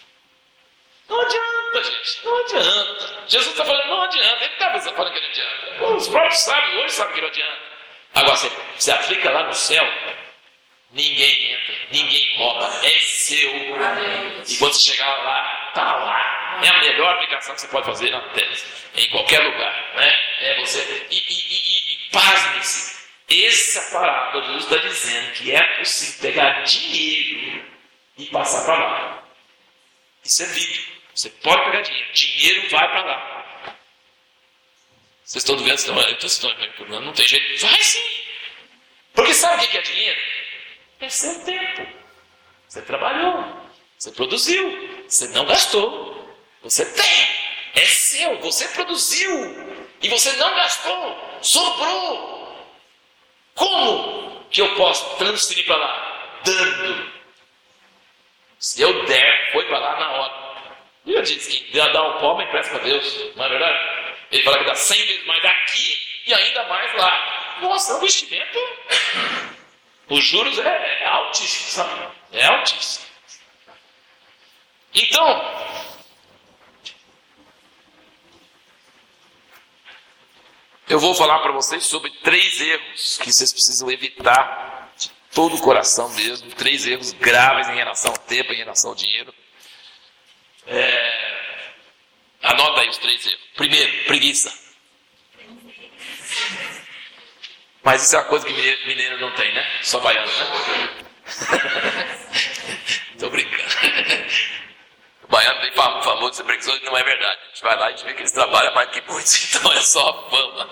Não adianta, gente, não adianta. Jesus está falando, não adianta. Ele estava falando que não adianta. Os próprios sábios hoje sabem que não adianta. Agora, você, você aplica lá no céu, ninguém entra, ninguém rouba, é seu. E quando você chegar lá, está lá. É a melhor aplicação que você pode fazer na terra, em qualquer lugar. Né? É você. E, e, e, e pasme-se. Essa parábola Jesus está dizendo que é possível pegar dinheiro e passar para lá. Isso é vídeo. Você pode pegar dinheiro. Dinheiro vai para lá. Vocês estão vendo? Vocês estão vendo? Não tem jeito. Vai sim. Porque sabe o que é dinheiro? É seu tempo. Você trabalhou. Você produziu. Você não gastou. Você tem. É seu. Você produziu. E você não gastou. Sobrou. Como que eu posso transferir para lá? Dando. Se eu der, foi para lá na hora. E eu disse que dá um pobre empresta para Deus, não é verdade? Ele fala que dá cem vezes mais aqui e ainda mais lá. Nossa, é um investimento. Os juros é, é altíssimo, sabe? É altíssimo. Então, eu vou falar para vocês sobre três erros que vocês precisam evitar de todo o coração mesmo. Três erros graves em relação ao tempo, em relação ao dinheiro. É... Anota aí os três erros. Primeiro, preguiça. Mas isso é uma coisa que mineiro, mineiro não tem, né? Só baiano, né? Tô brincando. O baiano tem famoso de ser preguiçoso e não é verdade. A gente vai lá e a gente vê que eles trabalham mais que muitos, então é só fama.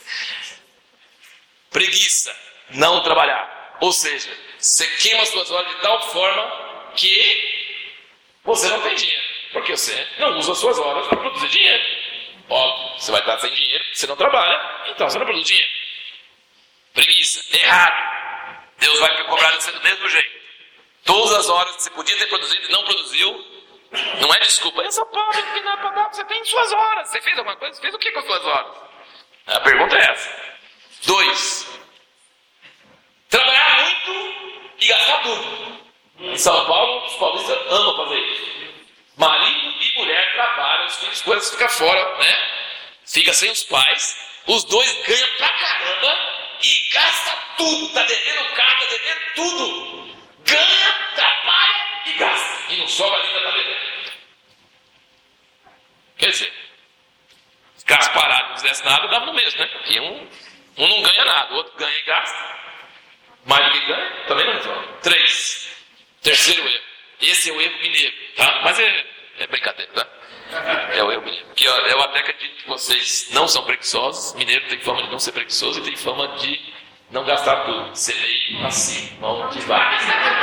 Preguiça, não trabalhar. Ou seja, você queima suas horas de tal forma que você não tem dinheiro. Porque você não usa suas horas para produzir dinheiro. Óbvio, você vai estar sem dinheiro, você não trabalha, então você não produz dinheiro. Preguiça, errado. Deus vai te cobrar você do mesmo jeito. Todas as horas que você podia ter produzido e não produziu, não é desculpa. Essa pobre que não é para dar, você tem suas horas. Você fez alguma coisa? Você fez o que com as suas horas? A pergunta é essa. Dois, trabalhar muito e gastar tudo. Em São Paulo, os paulistas amam fazer isso. Marido e mulher trabalham, os filhos coisas ficam fora, né? Fica sem os pais, os dois ganham pra caramba e gasta tudo, tá devendo o carro, tá devendo tudo. ganha, trabalha e gasta. E não sobra ainda está devendo. Quer dizer, se caso parado não fizesse nada, dava no mesmo, né? E um, um não ganha nada, o outro ganha e gasta. Mais do que ganha, também não resolve. Três. Terceiro erro. Esse é o erro mineiro, tá? Mas é, é brincadeira, tá? É o erro mineiro. Porque eu, eu até acredito que vocês não são preguiçosos. Mineiro tem fama de não ser preguiçoso e tem fama de não gastar tudo. Ser meio assim, mão de vaca.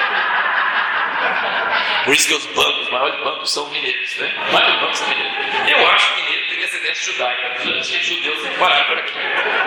Por isso que os bancos, os maiores bancos são mineiros, né? Os maiores bancos são mineiros. Eu acho que mineiro teria ascendência judaica. Os judeus têm que parar por aqui.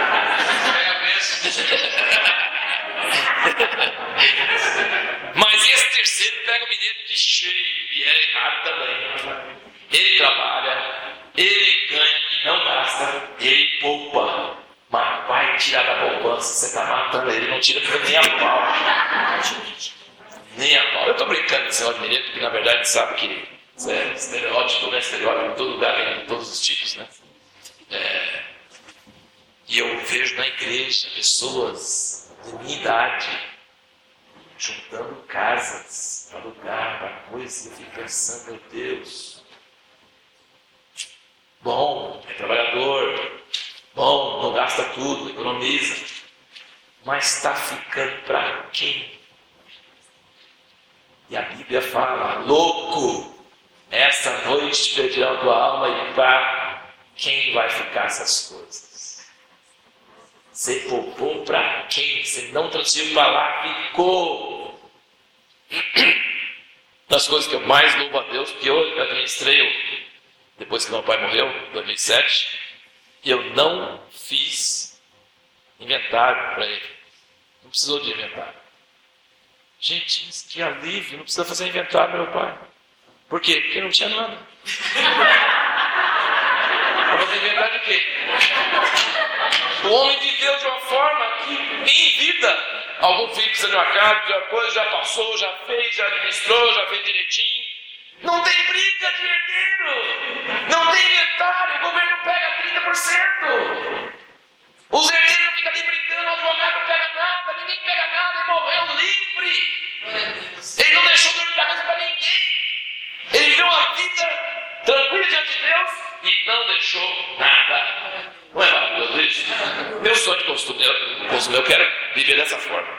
Mas esse terceiro pega o mineiro de cheio, e é errado também. Ele trabalha, ele ganha e não gasta, ele poupa. Mas vai tirar da poupança, você está matando ele, não tira nem a pau. Nem a pau. Eu estou brincando com esse negócio de mineiro, porque na verdade a gente sabe que isso é estereótipo, né? Estereótipo em todo lugar, tem todos os tipos, né? É... E eu vejo na igreja pessoas de minha idade juntando casas para alugar, para coisa, e eu fico pensando, meu Deus, bom, é trabalhador, bom, não gasta tudo, economiza, mas está ficando para quem? E a Bíblia fala, louco, essa noite perderão tua alma, e para quem vai ficar essas coisas? Você poupou para quem? Você não transferiu para lá, ficou. Das coisas que eu mais louvo a Deus, que eu administrei depois que meu pai morreu, em dois mil e sete, e eu não fiz inventário para ele. Não precisou de inventário. Gente, que alívio, não precisa fazer inventário para meu pai. Por quê? Porque não tinha nada. Para fazer inventário de quê? O homem viveu de uma forma que em vida, algum filho precisa de uma casa, de uma coisa, já passou, já fez, já administrou, já fez direitinho. Não tem briga de herdeiro, não tem inventário, o governo pega trinta por cento. Os herdeiros não ficam ali brincando, o advogado não pega nada, ninguém pega nada, ele morreu livre. Ele não deixou dor de cabeça para ninguém. Ele viveu uma vida tranquila diante de Deus e não deixou nada. Não é maravilhoso isso? Meu sonho de costume, eu, costume, eu quero viver dessa forma.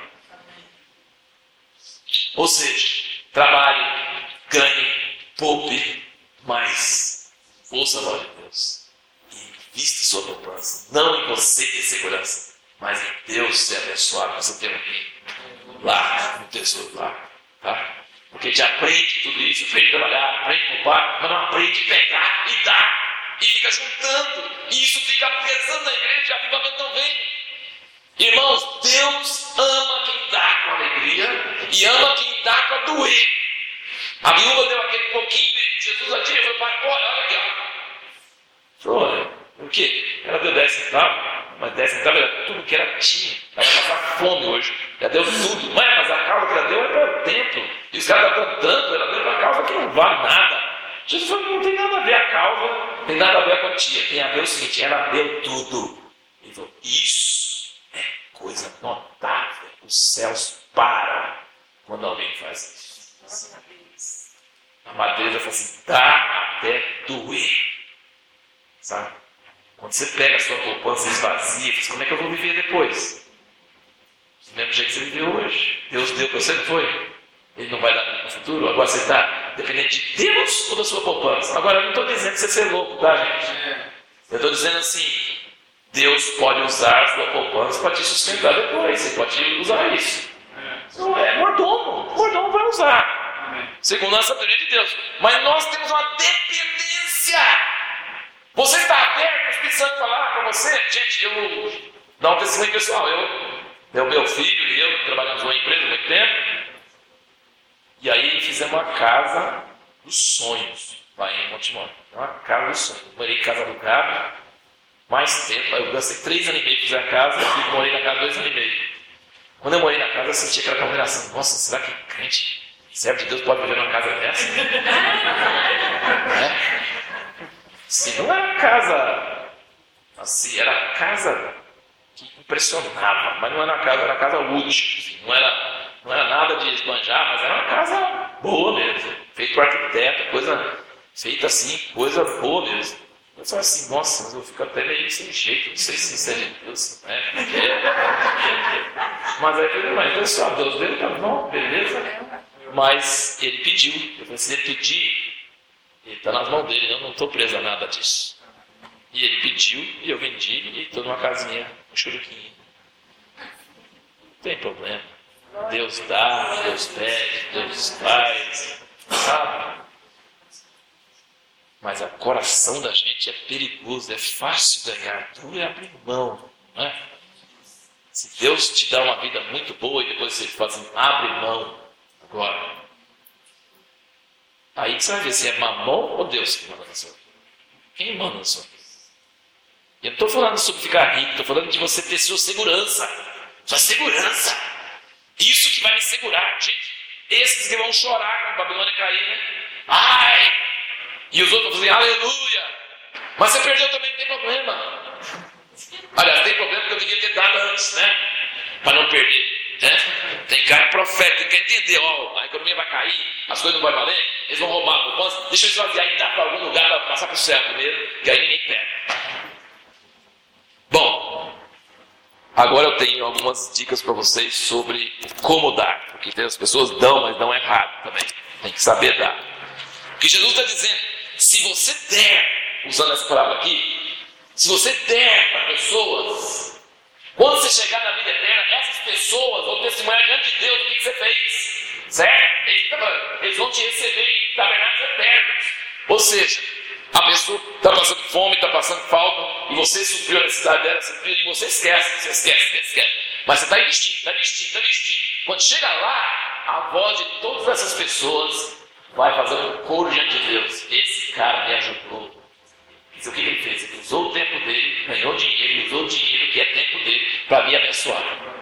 Ou seja, trabalhe, ganhe, poupe, mas ouça a voz de Deus. E invista sua poupança. Não em você ter segurança, mas em Deus ser abençoado. Você tem um lá, um tesouro lá. Tá? Porque a gente aprende tudo isso, aprende a trabalhar, aprende a poupar, mas não aprende a pegar e dar. E fica juntando, e isso fica pesando na igreja, avivamento não vem. Irmãos, Deus ama quem dá com alegria e ama quem dá com a doer. A viúva deu aquele pouquinho e Jesus a tinha e falou, pai, olha, olha aqui, ó. Falou, olha, o quê? Ela deu dez centavos, mas dez centavos era tudo que ela tinha. Ela vai passar fome hoje. Ela deu tudo. Mas, mas a causa que ela deu é para o templo. E os caras estão dando tanto, ela deu para a causa que não vale nada. Jesus falou, não tem nada a ver a causa, tem nada a ver a quantia. Tem a ver o seguinte, ela deu tudo. Ele falou, isso é coisa notável. Os céus param quando alguém faz isso. A madeira fala assim, dá até doer. Sabe? Quando você pega a sua poupança e esvazia, fala assim, como é que eu vou viver depois? Do mesmo jeito que você viveu hoje. Deus deu para você, não foi? Ele não vai dar no futuro? Agora você está dependendo de Deus ou da sua poupança? Agora, eu não estou dizendo que você ser louco, tá, gente? Eu estou dizendo assim, Deus pode usar a sua poupança para te sustentar depois. Você pode usar isso. Não é mordomo. Mordomo vai usar. Segundo a sabedoria de Deus. Mas nós temos uma dependência. Você está aberto, o Espírito Santo falar para você? Gente, eu dá um testemunho pessoal. Eu, eu, meu filho e eu trabalhamos numa empresa há muito tempo. E aí fizemos uma casa dos sonhos lá em Montemor. Uma casa dos sonhos. Eu morei em casa alugada, mais tempo. Eu gastei três anos e meio para fazer a casa e morei na casa dois anos e meio. Quando eu morei na casa, eu senti aquela combinação. Nossa, será que crente, servo de Deus, pode viver numa casa dessa? É? Se não era casa assim, era casa que impressionava, mas não era uma casa, era uma casa útil. Assim, não era Não era nada de esbanjar, mas era uma casa boa mesmo. Feita por arquiteto, coisa feita assim, coisa boa mesmo. Eu falei assim, nossa, mas eu fico até meio sem jeito, não sei se isso é de Deus, né? Mas aí eu falei, mas então só Deus dele, tá bom, beleza. Mas ele pediu, eu falei, se ele pedir, ele está nas mãos dele, eu não estou preso a nada disso. E ele pediu, e eu vendi, e estou numa casinha, um churuquinho. Não tem problema. Deus dá, Deus pede, Deus faz, sabe? Mas o coração da gente é perigoso, é fácil ganhar, duro é abrir mão, não é? Se Deus te dá uma vida muito boa e depois você fala assim, abre mão agora. Aí você vai ver se é mamão ou Deus que manda na sua vida. Quem manda na sua vida? Eu não estou falando sobre ficar rico, estou falando de você ter sua segurança. Sua segurança. Isso que vai me segurar. Gente, esses que vão chorar quando a Babilônia cair, né? Ai! E os outros vão dizer, aleluia! Mas você perdeu também, não tem problema. Aliás, tem problema porque eu devia ter dado antes, né? Para não perder. Né? Tem cara profeta, tem que entender, ó, a economia vai cair, as coisas não vão valer, eles vão roubar a poupança, deixa eu esvaziar e dar para algum lugar para passar para o céu primeiro, que aí ninguém pega. Bom, agora eu tenho algumas dicas para vocês sobre como dar, porque as pessoas dão, mas dão errado também, tem que saber dar. Porque Jesus está dizendo, se você der, usando essa palavra aqui, se você der para pessoas, quando você chegar na vida eterna, essas pessoas vão testemunhar diante de Deus o que, que você fez. Certo? Eles vão te receber em tabernáculos eternos. Ou seja, a pessoa está passando fome, está passando falta, e você supriu a necessidade dela, supriu, e você esquece, você esquece, esquece, esquece. Mas você está investindo, está investindo, está investindo. Quando chega lá, a voz de todas essas pessoas vai fazer um coro diante de Deus. Esse cara me ajudou. O que ele fez? Ele usou o tempo dele, ganhou dinheiro, ele usou o dinheiro que é tempo dele para me abençoar.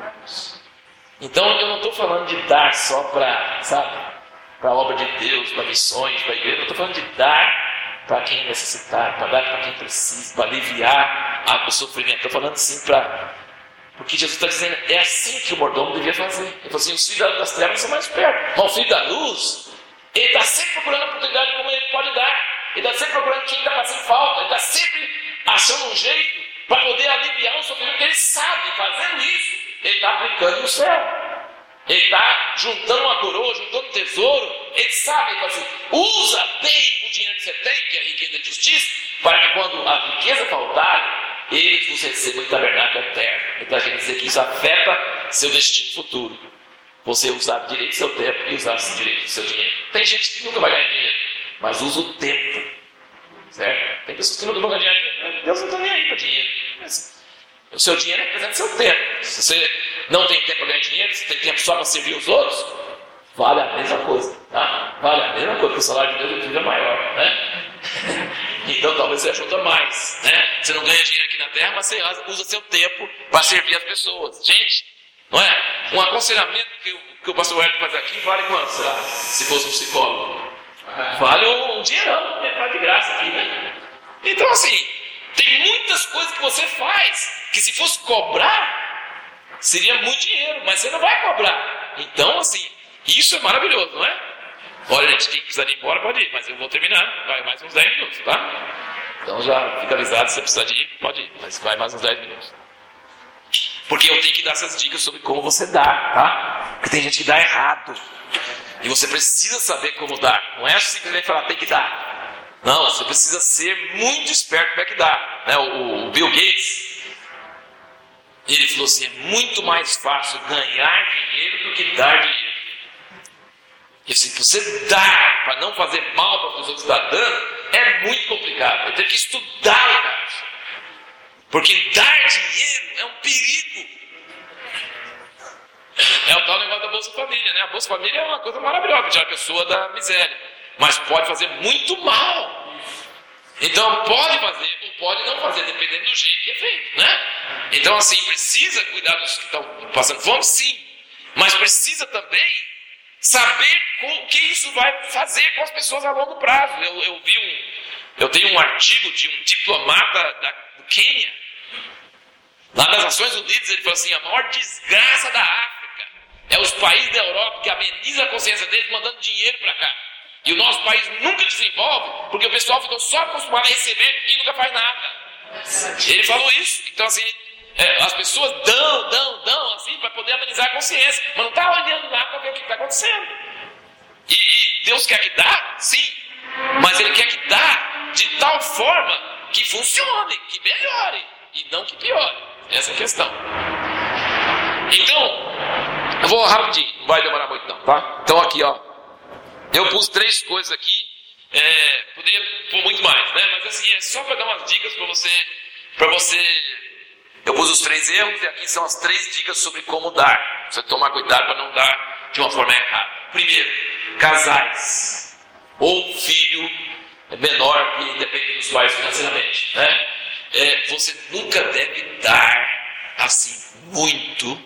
Então eu não estou falando de dar só para, sabe, para a obra de Deus, para missões, para a igreja. Eu estou falando de dar para quem necessitar, para dar para quem precisa, para aliviar a, o sofrimento. Estou falando assim para... Porque Jesus está dizendo, é assim que o mordomo devia fazer. Ele falou assim, os filhos das trevas são mais perto. Mas o filho da luz, ele está sempre procurando a oportunidade como ele pode dar. Ele está sempre procurando quem está passando falta. Ele está sempre achando um jeito para poder aliviar o sofrimento. Porque ele sabe, fazendo isso, ele está aplicando no céu. Ele está juntando uma coroa, juntando um tesouro. Ele sabe, ele fala assim, usa bem o dinheiro que você tem, que é a riqueza da justiça, para que quando a riqueza faltar, eles vos recebam em tabernáculo eterno. Ele está querendo dizer que isso afeta seu destino futuro. Você usar direito seu tempo e usar direito seu dinheiro. Tem gente que nunca vai ganhar dinheiro, mas usa o tempo, certo? Tem pessoas que não vão ganhar dinheiro, Deus não está nem aí para dinheiro. Mas o seu dinheiro representa seu tempo. Se você não tem tempo para ganhar dinheiro, se tem tempo só para servir os outros, vale a mesma coisa, tá? Vale a mesma coisa, porque o salário de Deus é maior, né? Então talvez você ajuda mais, né? Você não ganha dinheiro aqui na terra, mas você usa seu tempo para servir as pessoas. Gente, não é? Um aconselhamento que o, que o pastor Hélio faz aqui vale quanto, será? Se fosse um psicólogo. Vale um, um dinheirão, ele faz de graça aqui, né? Então assim, tem muitas coisas que você faz, que se fosse cobrar, seria muito dinheiro, mas você não vai cobrar. Então assim, isso é maravilhoso, não é? Olha gente, quem quiser ir embora pode ir, mas eu vou terminar, vai mais uns dez minutos, tá? Então já fica avisado, se você precisar de ir, pode ir, mas vai mais uns dez minutos. Porque eu tenho que dar essas dicas sobre como você dá, tá? Porque tem gente que dá errado. E você precisa saber como dar. Não é simplesmente falar, tem que dar. Não, você precisa ser muito esperto como é que dá. Né? O, o Bill Gates, ele falou assim, é muito mais fácil ganhar dinheiro do que dar dinheiro. E se você dá para não fazer mal para as pessoas que está dando, é muito complicado. Eu tenho que estudar, cara. Porque dar dinheiro é um perigo. É o tal negócio da Bolsa Família, né? A Bolsa Família é uma coisa maravilhosa, tirar a pessoa da miséria. Mas pode fazer muito mal. Então pode fazer ou pode não fazer, dependendo do jeito que é feito, né? Então assim, precisa cuidar dos que estão passando fome, sim. Mas precisa também saber o que isso vai fazer com as pessoas a longo prazo. Eu, eu vi um... Eu tenho um artigo de um diplomata da, do Quênia. Lá nas Nações Unidas ele falou assim, a maior desgraça da África é os países da Europa que amenizam a consciência deles mandando dinheiro para cá. E o nosso país nunca desenvolve, porque o pessoal ficou só acostumado a receber e nunca faz nada. Ele falou isso. Então assim, é, as pessoas dão, dão, dão, assim, para poder amenizar a consciência, mas não está olhando lá para ver o que está acontecendo. E, e Deus quer que dá? Sim. Mas Ele quer que dá de tal forma que funcione, que melhore, e não que piore. Essa é a questão. Então, eu vou rapidinho, não vai demorar muito não, tá? Então aqui, ó, eu pus três coisas aqui, é, poderia pôr muito mais, né? Mas assim, é só para dar umas dicas para você, para você, eu pus os três erros e aqui são as três dicas sobre como dar. Você tomar cuidado para não dar de uma forma errada. Primeiro, casais ou filho menor que depende dos pais financeiramente, né? É, você nunca deve dar assim muito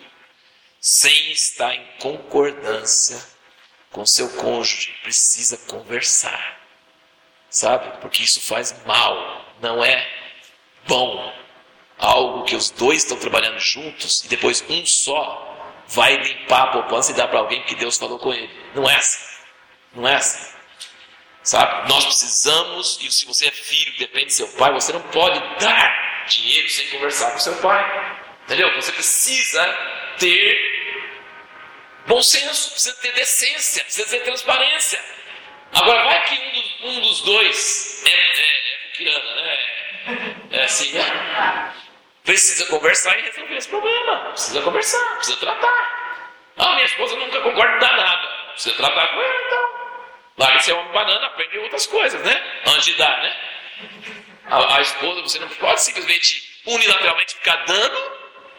sem estar em concordância com seu cônjuge. Precisa conversar, sabe? Porque isso faz mal, não é bom. Algo que os dois estão trabalhando juntos e depois um só vai limpar a poupança e dar para alguém que Deus falou com ele. Não é assim, não é assim, sabe? Nós precisamos, e se você é filho que depende do seu pai, você não pode dar dinheiro sem conversar com seu pai, entendeu? Você precisa ter bom senso, precisa ter decência, precisa ter transparência. Agora vai que um dos, um dos dois é, é, é muquirana, né? É, é assim, né? Precisa conversar e resolver esse problema. Precisa conversar, precisa tratar. Ah, minha esposa nunca concorda em dar nada. Precisa tratar com ela, então. Larga ser uma banana, aprende outras coisas, né? Antes de dar, né? A, a esposa, você não pode simplesmente unilateralmente ficar dando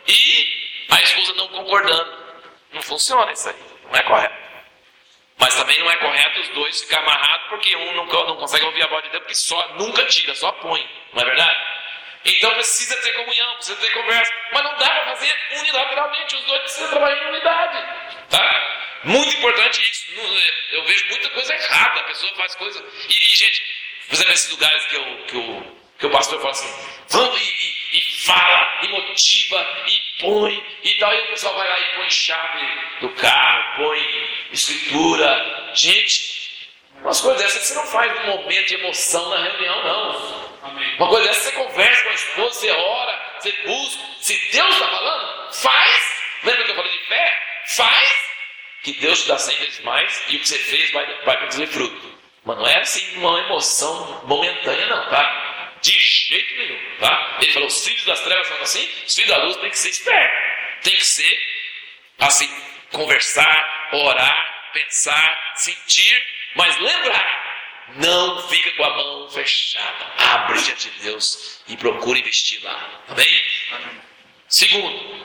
e a esposa não concordando. Não funciona isso aí, não é correto. Mas também não é correto os dois ficarem amarrados porque um não, não consegue ouvir a voz de Deus, porque só, nunca tira, só põe, não é verdade? Então precisa ter comunhão, precisa ter conversa, mas não dá para fazer unilateralmente, os dois precisam trabalhar em unidade, tá? Muito importante isso. Eu vejo muita coisa errada, a pessoa faz coisa e, e gente, por exemplo, esses lugares que, eu, que, eu, que o pastor fala assim, vamos e, e, e fala, e motiva, e põe, e tal, e o pessoal vai lá e põe chave do carro, põe escritura. Gente, umas coisas dessas você não faz num momento de emoção na reunião, não. Amém. Uma coisa dessa você conversa com a esposa, você ora, você busca. Se Deus está falando, faz. Lembra que eu falei de fé? Faz, que Deus te dá cem vezes mais, e o que você fez vai, vai produzir fruto. Mas não é assim uma emoção momentânea, não, tá? De jeito nenhum, tá? Ele falou, os filhos das trevas são assim, os filhos da luz tem que ser espertos. Tem que ser, assim, conversar, orar, pensar, sentir, mas lembrar. Não fica com a mão fechada. Abre diante de Deus e procura investir lá. Amém? Amém. Segundo,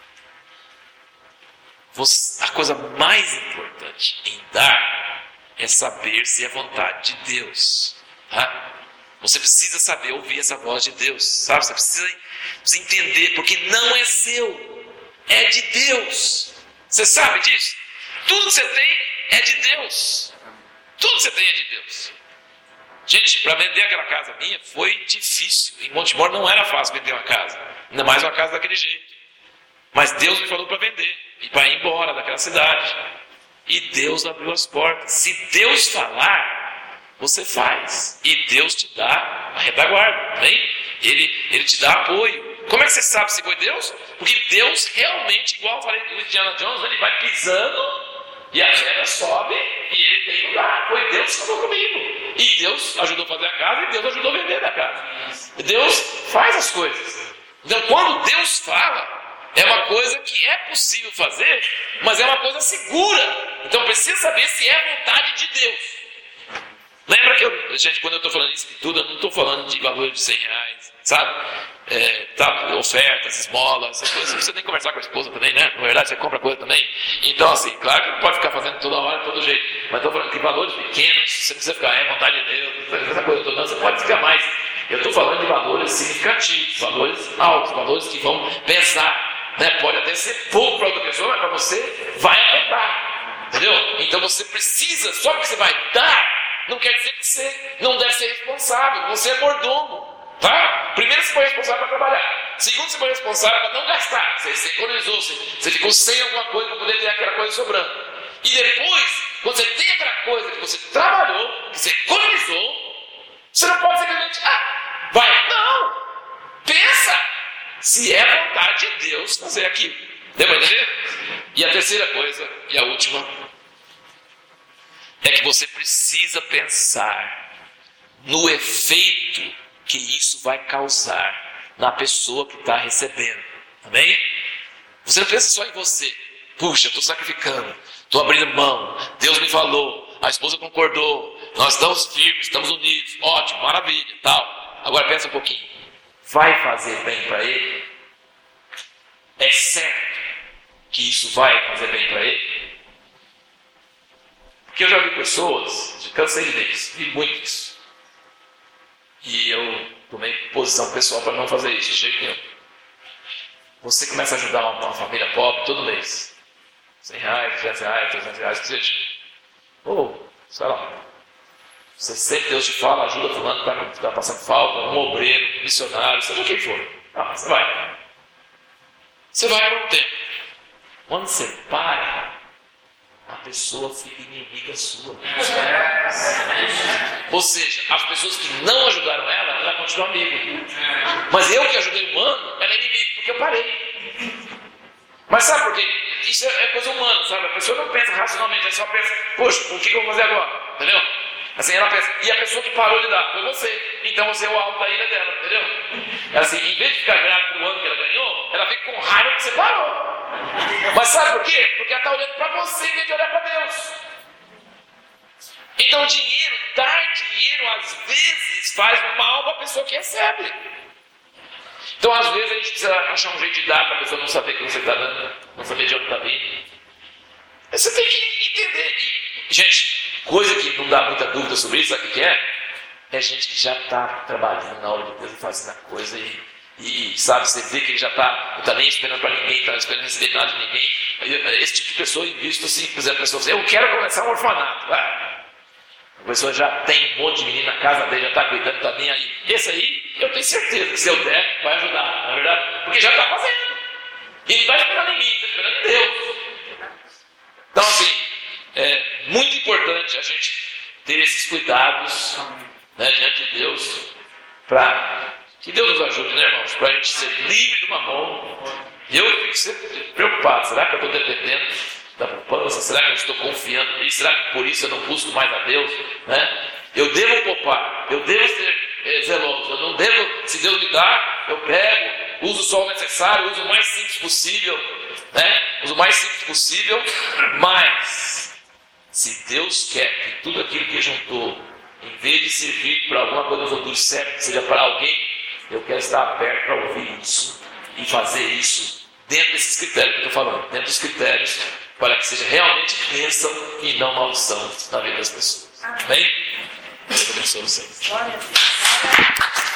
você, a coisa mais importante em dar é saber se é vontade de Deus. Tá? Você precisa saber ouvir essa voz de Deus. Sabe? Você precisa, precisa entender, porque não é seu, é de Deus. Você sabe disso? Tudo que você tem é de Deus. Tudo que você tem é de Deus. Gente, para vender aquela casa minha foi difícil. Em Montemor não era fácil vender uma casa. Ainda mais uma casa daquele jeito. Mas Deus me falou para vender. E para ir embora daquela cidade. E Deus abriu as portas. Se Deus falar, você faz. E Deus te dá a retaguarda. Amém? Ele, ele te dá apoio. Como é que você sabe se foi Deus? Porque Deus realmente, igual eu falei do Indiana Jones, ele vai pisando e a pedra sobe e ele tem lugar. Foi Deus que falou comigo. E Deus ajudou a fazer a casa e Deus ajudou a vender a casa. Deus faz as coisas. Então quando Deus fala, é uma coisa que é possível fazer, mas é uma coisa segura. Então precisa saber se é a vontade de Deus. Lembra que eu, gente, quando eu estou falando isso tudo, eu não estou falando de valor de cem reais, sabe? É, tá, ofertas, esmolas, essas coisas. Você tem que conversar com a esposa também, né? Na verdade, você compra coisa também. Então, assim, claro que não pode ficar fazendo toda hora, todo jeito. Mas estou falando que valores pequenos, você precisa ficar, é vontade de Deus, essa coisa toda. Não, você pode ficar mais. Eu estou falando de valores significativos, valores altos, valores que vão pesar. Né? Pode até ser pouco para outra pessoa, mas para você vai afetar. Entendeu? Então você precisa, só porque você vai dar, não quer dizer que você não deve ser responsável, você é mordomo. Tá? Primeiro você foi responsável para trabalhar. Segundo, você foi responsável para não gastar. Você, você economizou, você, você ficou sem alguma coisa para poder ter aquela coisa sobrando. E depois, quando você tem aquela coisa que você trabalhou, que você economizou, você não pode simplesmente, ah, vai. Não! Pensa se é vontade de Deus fazer aquilo. Deu para entender? E a terceira coisa, e a última, é que você precisa pensar no efeito que isso vai causar na pessoa que está recebendo. Amém? Você não pensa só em você. Puxa, estou sacrificando, estou abrindo mão, Deus me falou, a esposa concordou, nós estamos firmes, estamos unidos, ótimo, maravilha, tal. Agora pensa um pouquinho. Vai fazer bem para ele? É certo que isso vai fazer bem para ele? Porque eu já vi pessoas, já cansei de ver isso, vi muito isso. E eu tomei posição pessoal para não fazer isso, de jeito nenhum. Você começa a ajudar uma, uma família pobre todo mês. cem reais, duzentos reais, trezentos reais, que seja. Ou, sei lá. Você sempre, Deus te fala, ajuda fulano que está passando falta, um obreiro, missionário, seja quem for. Ah, você vai. Você vai por um tempo. Quando você para, a pessoa fica inimiga sua. Ou seja, as pessoas que não ajudaram ela, ela continua amiga. Mas eu que ajudei o humano, ela é inimiga porque eu parei. Mas sabe por quê? Isso é coisa humana, sabe? A pessoa não pensa racionalmente, ela só pensa, poxa, o que eu vou fazer agora? Entendeu? Assim, ela pensa, e a pessoa que parou de dar foi você. Então você é o alvo da ilha dela, entendeu? Assim, em vez de ficar grávida pro ano que ela ganhou, ela fica com raiva que você parou. Mas sabe por quê? Porque ela está olhando para você em vez de olhar para Deus. Então dinheiro, dar dinheiro às vezes faz mal para a pessoa que recebe. Então às vezes a gente precisa achar um jeito de dar para a pessoa não saber o que você está dando, não saber de onde está vindo. Você tem que entender. E, gente, coisa que não dá muita dúvida sobre isso, sabe o que é? É gente que já está trabalhando na obra de Deus e fazendo a coisa e, e, e sabe, você vê que ele já está, não está nem esperando para ninguém, está esperando receber nada de ninguém. Esse tipo de pessoa, invisto assim, por exemplo, a pessoa diz, eu quero começar um orfanato. Ah, a pessoa já tem um monte de menino na casa dele, já está cuidando, está nem aí. Esse aí, eu tenho certeza que se eu der, vai ajudar, na verdade, porque já está fazendo. E ele vai esperando em mim, está esperando em Deus. Então assim, é muito importante a gente ter esses cuidados, né, diante de Deus, para que Deus nos ajude, né, irmãos? Para a gente ser livre do mamão. E eu fico sempre preocupado, será que eu estou dependendo da poupança? Será que eu estou confiando nisso? Será que por isso eu não busco mais a Deus? Né? Eu devo poupar, eu devo ser é, zeloso, eu não devo, se Deus me dá, eu pego, uso só o necessário, uso o mais simples possível, né? Uso o mais simples possível, mas se Deus quer que tudo aquilo que juntou, em vez de servir para alguma coisa no futuro certo, seja para alguém, eu quero estar aberto para ouvir isso e fazer isso dentro desses critérios que eu estou falando, dentro dos critérios, para que seja realmente bênção e não maldição na vida das pessoas. Amém? Deus abençoe vocês.